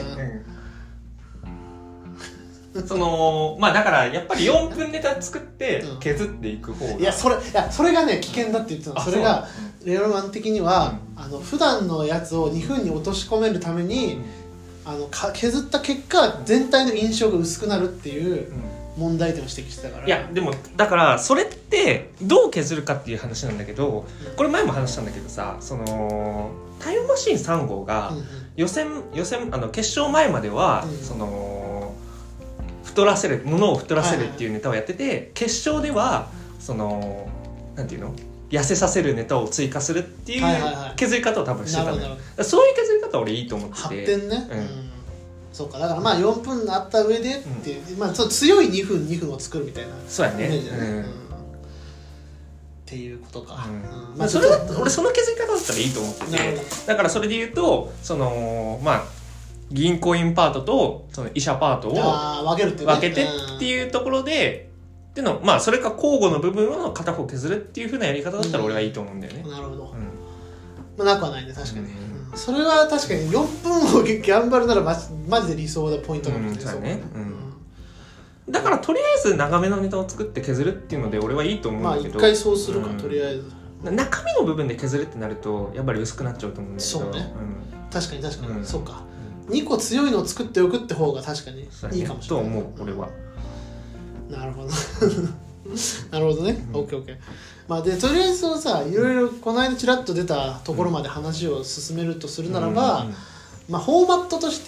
[SPEAKER 1] そのまあだからやっぱりよんぷんネタ作って削っていく方が、うん、い
[SPEAKER 2] やそれいやそれがね危険だって言ってたの。それがレオロマン的には、うん、あの普段のやつをにふんに落とし込めるために、うん、あのか削った結果全体の印象が薄くなるっていう問題点を指摘してたから。
[SPEAKER 1] いやでもだからそれってどう削るかっていう話なんだけど、うん、これ前も話したんだけどさ、そのタイムマシーンさん号が予選、うんうん、予選あの決勝前までは、うん、その太らせる物を太らせるっていうネタをやってて、はいはい、決勝ではそのなんていうの痩せさせるネタを追加するっていう削り方を多分してたのよ、はいはいはい、そういう削り方は俺いいと思ってて。
[SPEAKER 2] 発展ね、うんうん、そうか。だからまあよんぷんあった上でっていう、うん、まあちょっと強いにふんにふんを作るみたいなイメージだね、うんうん、っていうことか、
[SPEAKER 1] うんうんまあ、それは俺その削り方だったらいいと思ってて、だからそれで言うとそのまあ銀行員パートとその医者パートを
[SPEAKER 2] 分けるっていうね、
[SPEAKER 1] 分けてっていうところで、っていうのまあそれか交互の部分を片方削るっていう風なやり方だったら俺はいいと思うんだよね、
[SPEAKER 2] うん、なるほど、
[SPEAKER 1] うん、
[SPEAKER 2] まあなくはないね確かに、うんうん、それは確かによんぷんを頑張るならマジ、マジで理想なポイントかもしれない、うんね
[SPEAKER 1] うん、だからとりあえず長めのネタを作って削るっていうので俺はいいと思うんだけど、
[SPEAKER 2] まあ一回そうするか、うん、とりあえず
[SPEAKER 1] 中身の部分で削るってなるとやっぱり薄くなっちゃうと思うんだけど、
[SPEAKER 2] そうね、うん、確かに確かに、うん、そうかにこ強いのを作っておくって方が確かにいいかもしれない、ね、
[SPEAKER 1] と思う俺は。
[SPEAKER 2] なるほどなるほどね、うん、オッケーオッケー。まあでとりあえずそのさいろいろこの間ちらっと出たところまで話を進めるとするならば、うんうん、まあフォーマットとして、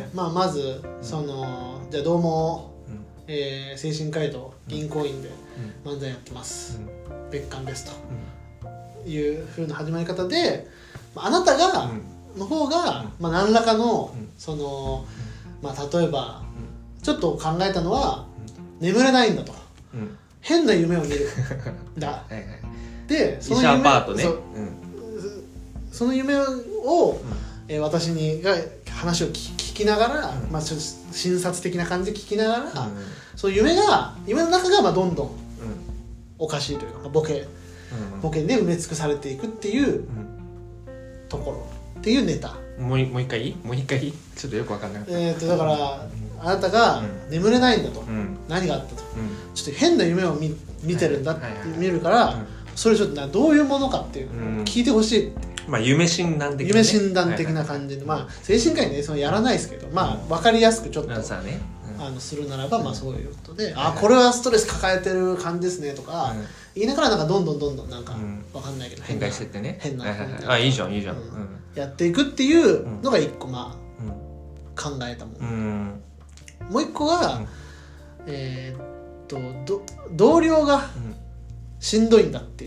[SPEAKER 2] まあ、まずそのじゃあどうも、うんえー、精神科医と銀行員で漫才やってます、うん、別館ですという風な始まり方で、まあ、あなたが、うんの方が、まあ、何らかの、うん、その、まあ、例えば、うん、ちょっと考えたのは、うん、眠れないんだと、うん、変な夢を見るだはいはい、でその夢、パートね、そ, うん、その夢を、うんえー、私にが話を 聞, 聞きながら、うんまあ、ちょっと診察的な感じで聞きながら、うん、その夢が夢の中がまあどんどんおかしいというかボケ、うん、ボケで埋め尽くされていくっていうところっていうネタ。
[SPEAKER 1] もうもう一回いいもう一回いいちょっとよく分かんなかった。
[SPEAKER 2] えーとだから、うん、あなたが眠れないんだと、うん、何があったと、うん、ちょっと変な夢を 見, 見てるんだって、はいはいはい、見るから、うん、それちょっとなどういうものかっていう、うん、聞いてほしいって。
[SPEAKER 1] まあ夢診断的な、ね、
[SPEAKER 2] 夢診断的な感じで、はいはい、まあ精神科医ねそのやらないですけど、まあ分かりやすくちょっと、うんねうん、あのするならば、まあそういうことで、うん、あこれはストレス抱えてる感じですねとか、うん、言いながらなんかどんどんどんどんなんか、うん、分かんないけど
[SPEAKER 1] 変化してってね
[SPEAKER 2] 変な、
[SPEAKER 1] はいはいはい、あいいじゃんいいじゃん、うん
[SPEAKER 2] うん、やっていくっていうのが一個まあ、うん、考えたもの、うん、もう一個が、うん、えー、っとど同僚がしんどいんだっていう、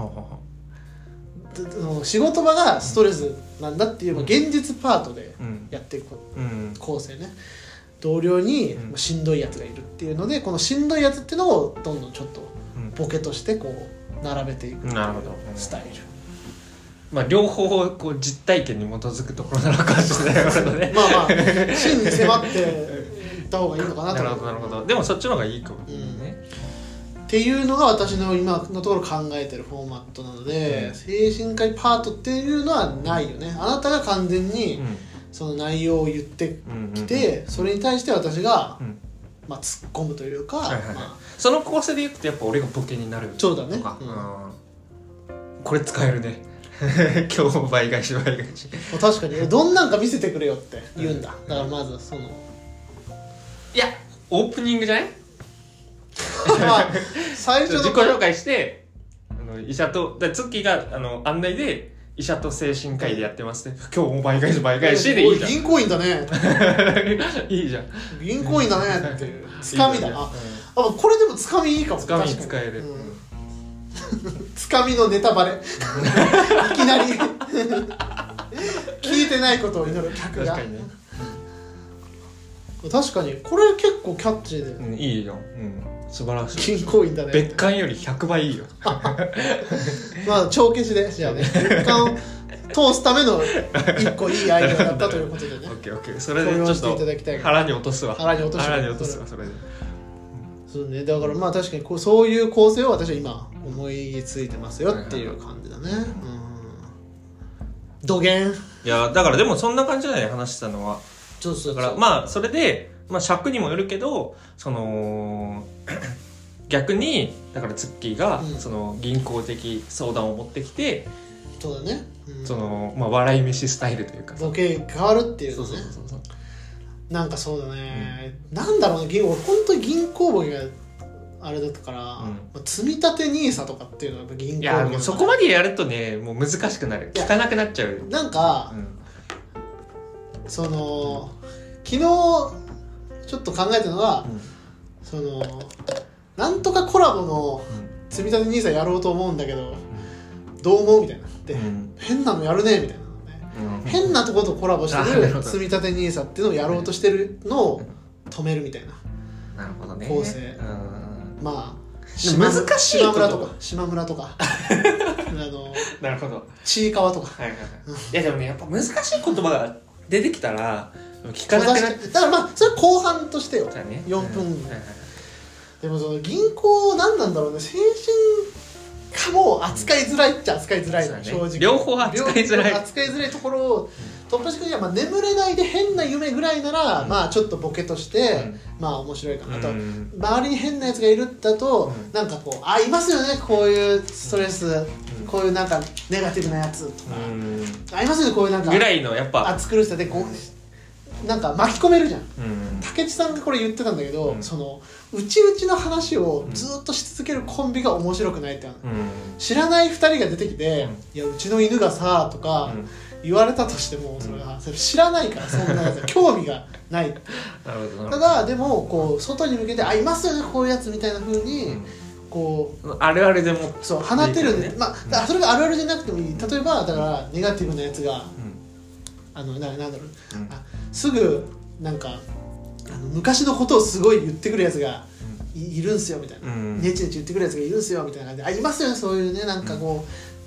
[SPEAKER 2] うん、仕事場がストレスなんだっていう、うん、現実パートでやっていく構成ね、同僚にしんどいやつがいるっていうのでこのしんどいやつっていうのをどんどんちょっとボケとしてこう並べていくっていうスタイル、
[SPEAKER 1] まあ、両方こう実体験に基づくところなのかもしれないけどね
[SPEAKER 2] まあまあ真に迫っていった方がいいのかなと
[SPEAKER 1] なるほどなるほど。でもそっちの方がいいかもね、
[SPEAKER 2] うん、っていうのが私の今のところ考えてるフォーマットなので、うん、精神科医パートっていうのはないよね。あなたが完全にその内容を言ってきて、うんうんうん、それに対して私が、うんまあ、突っ込むというか、はいはいはいまあ、
[SPEAKER 1] その構成でいくとやっぱ俺がボケになる
[SPEAKER 2] そうだね、うん、
[SPEAKER 1] これ使えるね今日も倍返し倍返し
[SPEAKER 2] 確かにどんなんか見せてくれよって言うんだ、うん、だからまずその
[SPEAKER 1] いやオープニングじゃない
[SPEAKER 2] まあ最初の
[SPEAKER 1] 自己紹介してあの医者とツッキーがあの案内で医者と精神科医でやってますね、今日も倍返し倍返しでいいじゃん。
[SPEAKER 2] 銀行員だね
[SPEAKER 1] いいじゃん、
[SPEAKER 2] 銀行員だねっていうつかみだな、あ、あ、これでもつかみいいかも。
[SPEAKER 1] つかみに使える、
[SPEAKER 2] うん、つかみのネタバレいきなり聞いてないことを祈る客が。確かにね、確かにこれ結構キャッチーで、
[SPEAKER 1] うん、いいよ、うん、素晴らしい。
[SPEAKER 2] 銀行員だね。
[SPEAKER 1] 別館よりひゃくばいいいよ
[SPEAKER 2] まあ帳消しでじゃあね、別館を通すための一個いいアイデアだったということでね。
[SPEAKER 1] オッケーオッケー、それでちょっと腹に落とすわ。
[SPEAKER 2] 腹に落とすわ。
[SPEAKER 1] 腹に落とすわそれで。
[SPEAKER 2] そうね、だからまあ確かにこうそういう構成を私は今思いついてますよっていう感じだね。どげん。
[SPEAKER 1] いやだからでもそんな感じじゃない話したのは。
[SPEAKER 2] そうそうそう。
[SPEAKER 1] だからまあそれで、まあ、尺にもよるけどその逆にだからツッキーが、うん、その銀行的相談を持ってきて、
[SPEAKER 2] そうだね、
[SPEAKER 1] うん、そのまあ笑い飯スタイルというか
[SPEAKER 2] ボケ変わるっていうのね。
[SPEAKER 1] そうそうそうそう、
[SPEAKER 2] なんかそうだね、うん、なんだろうね、銀行本当に銀行ボケがあれだったから、うんまあ、積み立てニーサとかっていうのは銀行ボケ、
[SPEAKER 1] いやもうそこまでやるとねもう難しくなる、聞かなくなっちゃう。
[SPEAKER 2] なんか、うん、その昨日ちょっと考えたのは、うん、そのなんとかコラボの積み立てニーサやろうと思うんだけど、うん、どう思うみたいなで、うん、変なのやるねみたいなのね、うん、変なとことコラボしてる積み立てニーサっていうのをやろうとしてるのを止めるみたいな、
[SPEAKER 1] なるほどね、
[SPEAKER 2] 構成、
[SPEAKER 1] うん、
[SPEAKER 2] まあ
[SPEAKER 1] 難しい
[SPEAKER 2] 島村とか島村とかあの
[SPEAKER 1] なるほど、
[SPEAKER 2] ちいかわとか、
[SPEAKER 1] はいはいはい、いやでもねやっぱ難しい言葉が出てきたら聞かなくなっちゃう。
[SPEAKER 2] だからまあそれ後半としてよ、ね、よんぷん、うん、でもその銀行何なんだろうね、精神科も扱いづらいっちゃ扱いづらいの、ね、正直
[SPEAKER 1] 両方扱いづらい
[SPEAKER 2] 扱いづらいところを突破してくるには、まあ、眠れないで変な夢ぐらいなら、うん、まあちょっとボケとして、うん、まあ面白いかなと、うん、周りに変なやつがいるだと、うん、なんかこうあいますよね、こういうストレス、うん、こういうなんかネガティブなやつとか、うん、あいますよね、こういうなんか
[SPEAKER 1] ぐらいのやっぱ
[SPEAKER 2] 暑苦しさでこうなんか巻き込めるじゃん、うん、武智さんがこれ言ってたんだけど、うん、そのうちうちの話をずっとし続けるコンビが面白くないって、うん、知らないふたりが出てきて、うん、いやうちの犬がさとか言われたとしても、うん、それはそれ知らないから、そんなやつ興味がない
[SPEAKER 1] なるほど、
[SPEAKER 2] ただでもこう外に向けてあいますよねこういうやつみたいな風に、うん、こう
[SPEAKER 1] あるあるでも
[SPEAKER 2] そう放てるね、まあそれがあるあるじゃなくてもいい。例えばだからネガティブなやつが、うん、あのななんだろう、うん、あすぐなんかあの昔のことをすごい言ってくるやつが い,、うん、いるんすよみたいな、うん、ネチネチ言ってくるやつがいるんすよみたいな感じで、あいますよねそういうね、なんかこ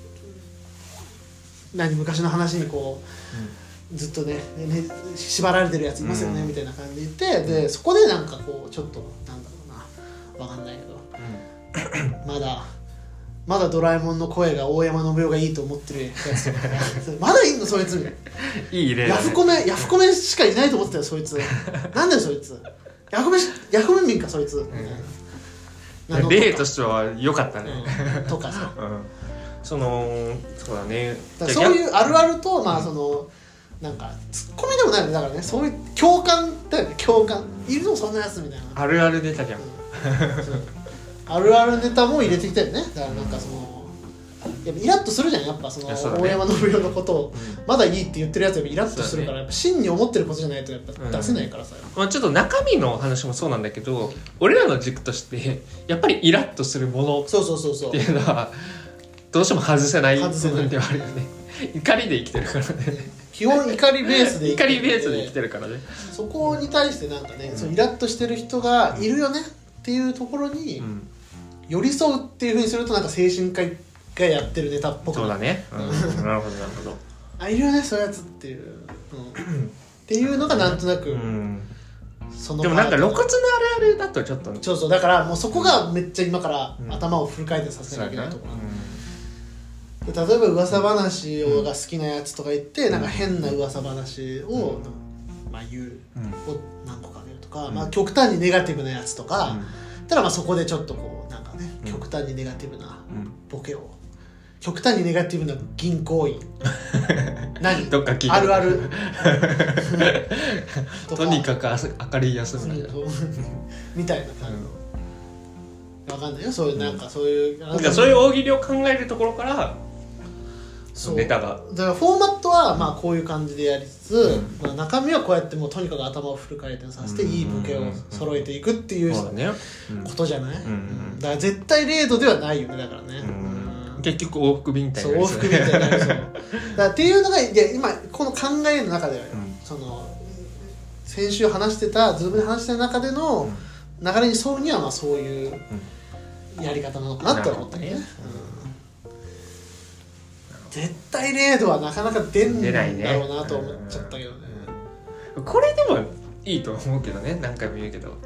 [SPEAKER 2] う、うん、何昔の話にこう、うん、ずっと ね, ね縛られてるやついますよね、うん、みたいな感じで言って、でそこでなんかこうちょっとなんだろうな、わかんないけど、うん、まだまだドラえもんの声が大山信代がいいと思ってるやつとかまだいんのそいつみたいな、
[SPEAKER 1] いい例だね、
[SPEAKER 2] ヤフコメヤフコメしかいないと思ってたよそいつなんだよそいつヤフコメヤフコメ民かそいつ、
[SPEAKER 1] うん、例としては良かったね、
[SPEAKER 2] うん、とかさ、うん、
[SPEAKER 1] そのそうだね、
[SPEAKER 2] だそういうあるあると、まあそのなんかツッコミでもないのだからね、そういう共感だよね、共感、うん、いるのそんなやつみたいな、
[SPEAKER 1] あるあるネタじゃん、うん
[SPEAKER 2] あるあるネタも入れてきたよね。だからなんかそのやっぱイラッとするじゃん、やっぱその大山信代のことをまだいいって言ってるやつはイラッとするから、やっぱ真に思ってることじゃないとやっぱ出せないからさ、
[SPEAKER 1] うん、まあ、ちょっと中身の話もそうなんだけど、俺らの軸としてやっぱりイラッとするものっていうのはどうしても外せない部分ではあるよね。怒りで生きてるからね
[SPEAKER 2] 基本怒りベースで
[SPEAKER 1] 怒りベースで生きてるからね。
[SPEAKER 2] そこに対してなんかね、うん、そのイラッとしてる人がいるよねっていうところに、うん寄り添うっていう風にするとなんか精神科医がやってるネタっぽくなる。
[SPEAKER 1] そうだね、うん、なるほどなるほど
[SPEAKER 2] あいるよねそういうやつっていう、うん、っていうのがなんとなく、うん、その
[SPEAKER 1] でもなんか露骨なあれあれだとちょっと
[SPEAKER 2] そうそう、だからもうそこがめっちゃ今から頭をフル回転させなきゃいけないところ、うん、で例えば噂話をが好きなやつとか言って、うん、なんか変な噂話を、うんまあ、言う、うん、を何個かあげるとか、うんまあ、極端にネガティブなやつとか、うん、ただまあそこでちょっとこうなんかね、極端にネガティブなボケを、うん、極端にネガティブな銀行員何
[SPEAKER 1] どっか聞いて
[SPEAKER 2] あるある
[SPEAKER 1] と, とにかく明るい休み
[SPEAKER 2] みたいな感じの、うん、わかんないよそういうなんかそういう、
[SPEAKER 1] なんかそういう大喜利を考えるところから
[SPEAKER 2] そう
[SPEAKER 1] ネタが
[SPEAKER 2] だからフォーマットはまあこういう感じでやりつつ、
[SPEAKER 1] うん
[SPEAKER 2] まあ、中身はこうやってもうとにかく頭をフル回転させていいボケを揃えていくっていう
[SPEAKER 1] そうだね、うん
[SPEAKER 2] ことじゃない、
[SPEAKER 1] うんうん、
[SPEAKER 2] だから絶対零度ではないよねだからね、
[SPEAKER 1] うん、結局往復便みたいな、
[SPEAKER 2] そう往復便みたいなそうだからっていうのがいや今この考えの中ではよ、うん、その先週話してたズームで話してた中での流れに沿うにはまあそういうやり方なのかなって思ったけどね、絶対零度はなかなか出んだろうなと思っちゃったけどね、
[SPEAKER 1] うん、これでもいいと思うけどね何回も言うけど、うん、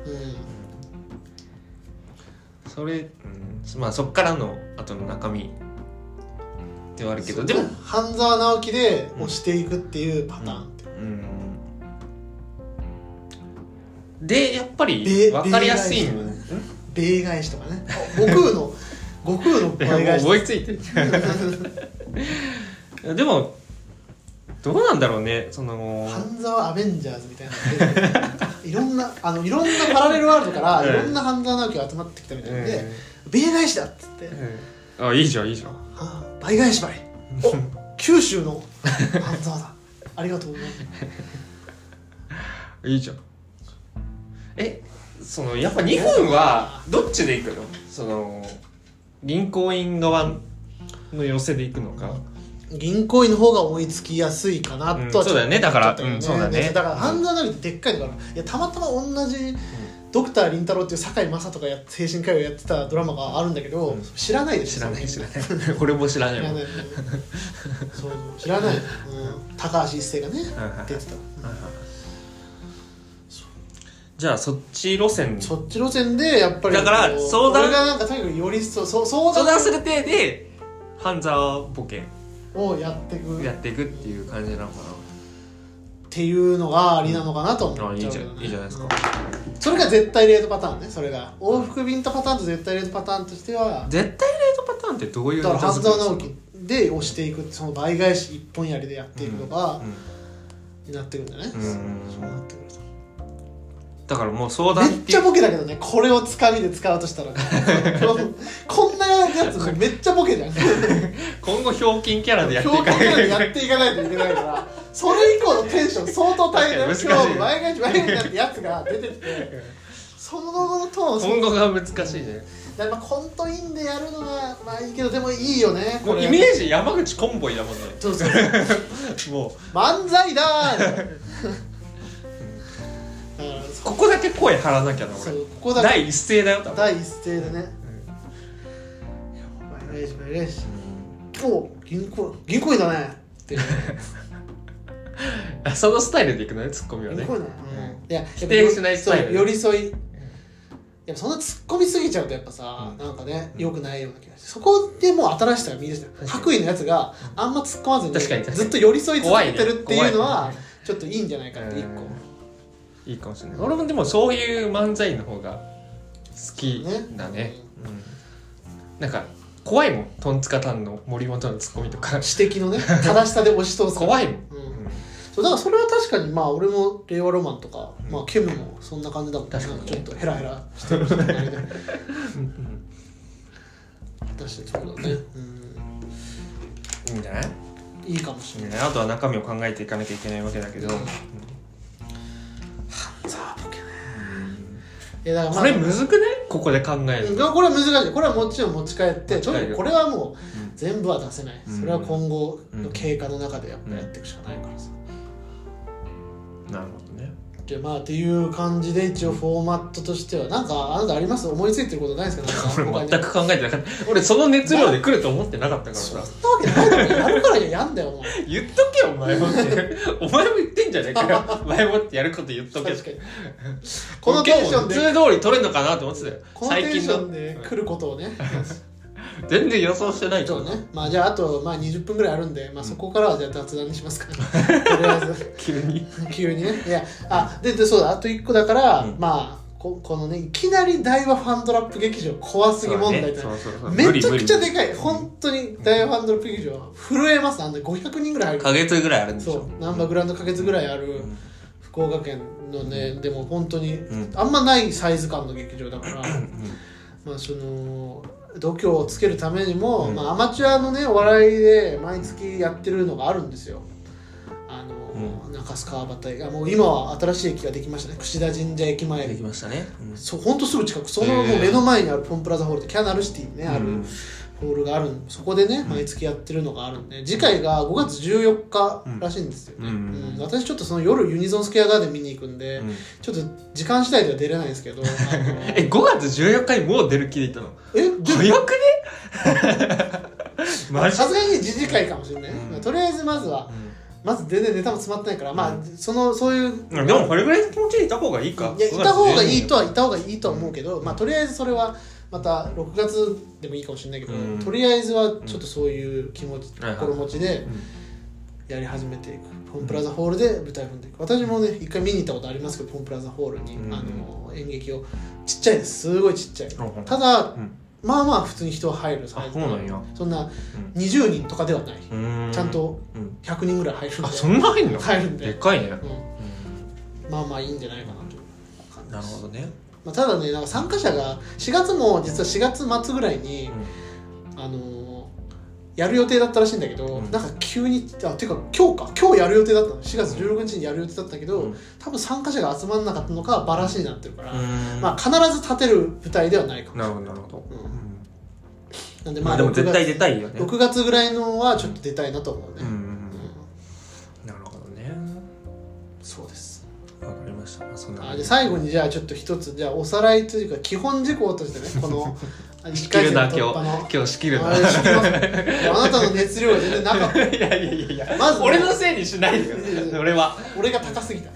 [SPEAKER 1] それ、うん、まあそっからの後の中身ではあるけどでも
[SPEAKER 2] 半沢直樹で押していくっていうパターンって、うんうん
[SPEAKER 1] うん、でやっぱり分かりやすいの
[SPEAKER 2] 霊返しとかね悟空の悟空の倍返し
[SPEAKER 1] 思いついてるでもどうなんだろうねその
[SPEAKER 2] 半沢アベンジャーズみたいないろんなあのいろんなパラレルワールドからいろんな半沢直樹が集まってきたみたいで、うん、倍返しだっつって、
[SPEAKER 1] うん、あいいじゃんいいじゃん、は
[SPEAKER 2] あ、倍返し倍お九州の半沢だありがとうございます
[SPEAKER 1] いいじゃんえそのやっぱにふんはどっちで行くのその銀行員側の寄せで行くのか
[SPEAKER 2] 銀行員の方が思いつきやすいかなとは、うん、
[SPEAKER 1] そうだよねだから、うん、そうだね
[SPEAKER 2] だから半沢直樹ってでっかいだからいやたまたま同じ、うん、ドクター林太郎っていう堺雅人がや精神科医をやってたドラマがあるんだけど、うん、知らないでしょ
[SPEAKER 1] 知らない知らない俺も知らないもん
[SPEAKER 2] そう知らない、うん、高橋一生がね出てた
[SPEAKER 1] じゃあそっち路線
[SPEAKER 2] そっち路線でやっぱり
[SPEAKER 1] だから相談
[SPEAKER 2] 俺がなんかとにかくよりそう相談
[SPEAKER 1] 相談する体で半沢ボケ
[SPEAKER 2] をやっていく
[SPEAKER 1] やっていくっていう感じなのかな
[SPEAKER 2] っていうのがありなのかなと思っちゃうけど、ね、
[SPEAKER 1] いいじゃないですか、うん、
[SPEAKER 2] それが絶対レートパターンねそれが往復ビンタパターンと絶対レートパターンとしては
[SPEAKER 1] 絶対レートパターンってどういう
[SPEAKER 2] だから半沢直樹で押していくその倍返し一本やりでやっていくとか、うんうん、になってくるんだね、うん、そうなってくると
[SPEAKER 1] だからもう相談
[SPEAKER 2] めっちゃボケだけどねこれをつかみで使うとしたらこんなやつめっちゃボケじゃん
[SPEAKER 1] 今後ひょうきんキャラでやっていかない
[SPEAKER 2] とやっていかないといけないからそれ以降のテンション相当大変だよ今日前返し前返しってやつが出てきてその後のトー
[SPEAKER 1] ン今後が難しいね
[SPEAKER 2] だからまあコントインでやるのがまあいいけどでもいいよね
[SPEAKER 1] もうイメージ山口コンボイだもんね
[SPEAKER 2] そうそう
[SPEAKER 1] もう
[SPEAKER 2] 漫才だー
[SPEAKER 1] ここだけ声張らなきゃな俺ここだけ第一声だよ多分
[SPEAKER 2] 第一声でね倍返し倍返しお銀行銀行員だねって
[SPEAKER 1] そのスタイルでいくのねツッコミはね、うん、い
[SPEAKER 2] や
[SPEAKER 1] 否定しないスタイル
[SPEAKER 2] 寄り添いやっぱそんな突っ込みすぎちゃうとやっぱさ、うん、なんかね良くないような気がしてそこでもう新しさが見出した白衣のやつがあんま突っ込まずにずっと寄り添い続けてるっていうのはちょっといいんじゃないかって一個
[SPEAKER 1] いいかもしれない俺もでもそういう漫才の方が好きだね、うん、なんか怖いもんトンツカタンの森本のツッコミとか
[SPEAKER 2] 指摘のね正しさで押し通す
[SPEAKER 1] 怖いもん、うん、
[SPEAKER 2] そうだからそれは確かにまあ俺も令和ロマンとか、うん、まあケムもそんな感じだもん、ね、確かにちょっとヘラヘラしてる人で確かにそうだね、うん、
[SPEAKER 1] いいんじゃない
[SPEAKER 2] いいかもしれない、
[SPEAKER 1] あとは中身を考えていかなきゃいけないわけだけど、うんうん
[SPEAKER 2] いやだからまあ、
[SPEAKER 1] これむずくないここで考える
[SPEAKER 2] これは難しいこれはもちろん持ち帰ってとにかくこれはもう全部は出せない、うん、それは今後の経過の中でやっぱやっていくしかないからさ、
[SPEAKER 1] うん、なるほどね
[SPEAKER 2] でまあっていう感じで一応フォーマットとしてはなんかあなたあります思いついてることないですか
[SPEAKER 1] 俺全く考えてなかった俺その熱量で来ると思ってなかったからさ
[SPEAKER 2] そんなわけないだろやるからにはやんだよお前
[SPEAKER 1] 言っとけよお前もってお前も言ってんじゃねえかよ前もってやること言っとけ
[SPEAKER 2] 確かにこのテンションで
[SPEAKER 1] 普通通り取れるのかなと思ってたよ
[SPEAKER 2] このテンションで来ることをね
[SPEAKER 1] 全然予想してない
[SPEAKER 2] とねまあじゃああとまあにじゅっぷんぐらいあるんで、まあ、そこからはじゃあ雑談にしますから、ね、とりあえず
[SPEAKER 1] 急に
[SPEAKER 2] 急にねいやあででそうだあといっこだから、うん、まあこ, このねいきなり大和ファンドラップ劇場怖すぎ問題って、ね、めちゃくちゃでかい本当に大和ファンドラップ劇場震えますあんでごひゃくにんぐらい入る
[SPEAKER 1] かげつぐらいあるんでしょ
[SPEAKER 2] そうナンバーグランドかげつぐらいある、うん、福岡県のねでも本当に、うん、あんまないサイズ感の劇場だから、うん、まあその度胸をつけるためにも、
[SPEAKER 1] うん
[SPEAKER 2] まあ、アマチュアのねお笑いで毎月やってるのがあるんですよ。あの、うん、中洲川端がもう今は新しい駅ができましたね。櫛田神社駅前
[SPEAKER 1] できましたね、うん、
[SPEAKER 2] そうほんとすぐ近くそのもう目の前にあるポンプラザホールってキャナルシティにね、うん、あるホールがあるそこでね毎月やってるのがあるんで、次回がごがつじゅうよっからしいんですよね、うんうんうん、私ちょっとその夜ユニゾンスケアガーデン見に行くんで、うん、ちょっと時間次第では出れないんですけどあの
[SPEAKER 1] えごがつじゅうよっかにもう出る気でいったの？え早くね
[SPEAKER 2] さすがに自治会かもしれない、うんまあ、とりあえずまずは、うんまず全然ネタも詰まってないから、まあ、その、そういう。
[SPEAKER 1] でも、これぐらいの気持ちでいた方がいいか。
[SPEAKER 2] いや、いた方がいいとは、いた方がいいとは思うけど、まあ、とりあえずそれは、またろくがつでもいいかもしれないけど、うん、とりあえずはちょっとそういう気持ち、うん、心持ちでやり始めていく。ポンプラザホールで舞台を踏んでいく。私もね、一回見に行ったことありますけど、ポンプラザホールに、うん、あの演劇を。ちっちゃいです。すごいちっちゃい。うん、ただ、うんまあまあ普通に人は入るサイズで、そんなにじゅうにんとかではない、うん、ちゃんとひゃくにんぐらい入るんで、
[SPEAKER 1] あそんな入るの？
[SPEAKER 2] 入るんで
[SPEAKER 1] でかいね、
[SPEAKER 2] うん、まあまあいいんじゃないかなという感じです。
[SPEAKER 1] なるほどね、
[SPEAKER 2] まあ、ただねなんか参加者がしがつも実はしがつまつぐらいに、うん、あのー、やる予定だったらしいんだけど、うん、なんか急にあていうか今日か今日やる予定だったのしがつじゅうろくにちにやる予定だったけど、うん、多分参加者が集まらなかったのかバラシになってるから、まあ必ず立てる舞台ではないかもしれない。
[SPEAKER 1] なるほどなるほど、うん
[SPEAKER 2] なんで
[SPEAKER 1] まあでも絶対出たいよね。
[SPEAKER 2] ろくがつぐらいのはちょっと出たいなと思うね。うんうんうん、
[SPEAKER 1] なるほどね。
[SPEAKER 2] そうです。
[SPEAKER 1] わかりました。そんな
[SPEAKER 2] あで最後にじゃあちょっと一つじゃあおさらいというか基本事項としてねこの
[SPEAKER 1] 仕切るな今日今日仕切るな。あ,
[SPEAKER 2] 仕切りますあなたの熱量が全然なかった。
[SPEAKER 1] いやいやいやいや。まず俺のせいにしないでよ。俺は。
[SPEAKER 2] 俺が高すぎた。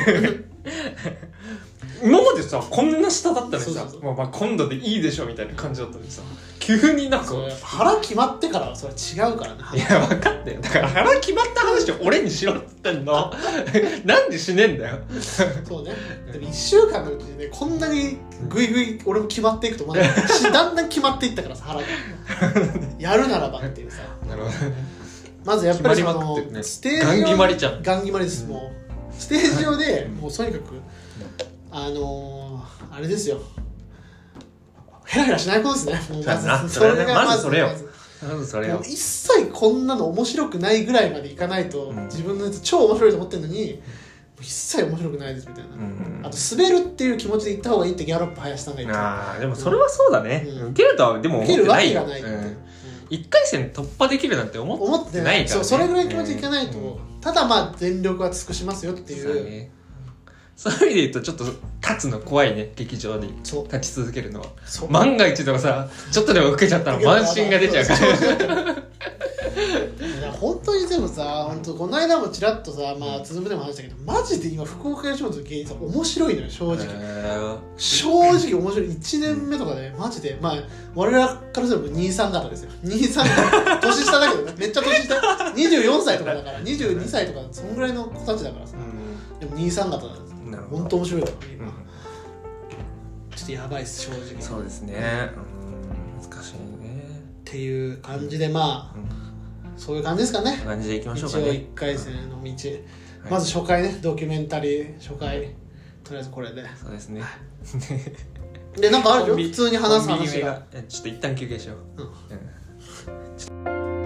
[SPEAKER 1] 今までさこんな下だったのにさそうそうそう、まあ、まあ今度でいいでしょみたいな感じだったのにさ急になんか
[SPEAKER 2] 腹決まってからはそれは違うからね。
[SPEAKER 1] いや分かったよだから腹決まった話を俺にしろって言ってんのなんでしねえんだよ。
[SPEAKER 2] そうねでもいっしゅうかんのうちにねこんなにグイグイ俺も決まっていくとまだだんだん決まっていったからさ腹がやるならばっていうさなるほどまずやっぱりその、ね、ステージ上ガン決まりじゃんガン決まりです、うん、もうステージ上でもうとにかくあのー、あれですよヘラヘラしないことですね。もうまずそれがまずそれよまずそれよ一切こんなの面白くないぐらいまでいかないと、うん、自分のやつ超面白いと思ってるのに一切面白くないですみたいな、うん、あと滑るっていう気持ちで行った方がいいってギャロップ林さんが言って
[SPEAKER 1] ああでもそれはそうだね、うん、受けるとはでも思ってないよ。受けるわけがないって、うんいっかい戦突破できるなんて思ってないから、ね、
[SPEAKER 2] そうそれぐらいの気持ちでいかないと、うん、ただまあ全力は尽くしますよっていう、ね、
[SPEAKER 1] そういう意味で言うとちょっと立つの怖いね劇場に立ち続けるのは万が一とかさちょっとでも受けちゃったら慢心が出ちゃうから
[SPEAKER 2] 本当にでもさ本当この間もちらっとさまあつづむでも話したけどマジで今福岡吉本の芸人さん面白いのよ正直正直面白いいちねんめとかでマジでまあ我々からすればにじゅうさん型ですよにじゅうさん型年下だけどねめっちゃ年下にじゅうよんさいとかだからにじゅうにさいとかそんぐらいの子たちだからさ、うん、でもにじゅうさん型なんです本当面白いから今、うん、ちょっとやばいっす正直
[SPEAKER 1] そうですねうん難しいね
[SPEAKER 2] っていう感じでまあ、うんそういう感じですかね。
[SPEAKER 1] 感じでいきましょうかね。
[SPEAKER 2] 一応いっかい戦の道、はい、まず初回ねドキュメンタリー初回とりあえずこれで。
[SPEAKER 1] そうですね。
[SPEAKER 2] でなんかあるよ普通に話す話が。
[SPEAKER 1] ちょっと一旦休憩しよう。うん。うん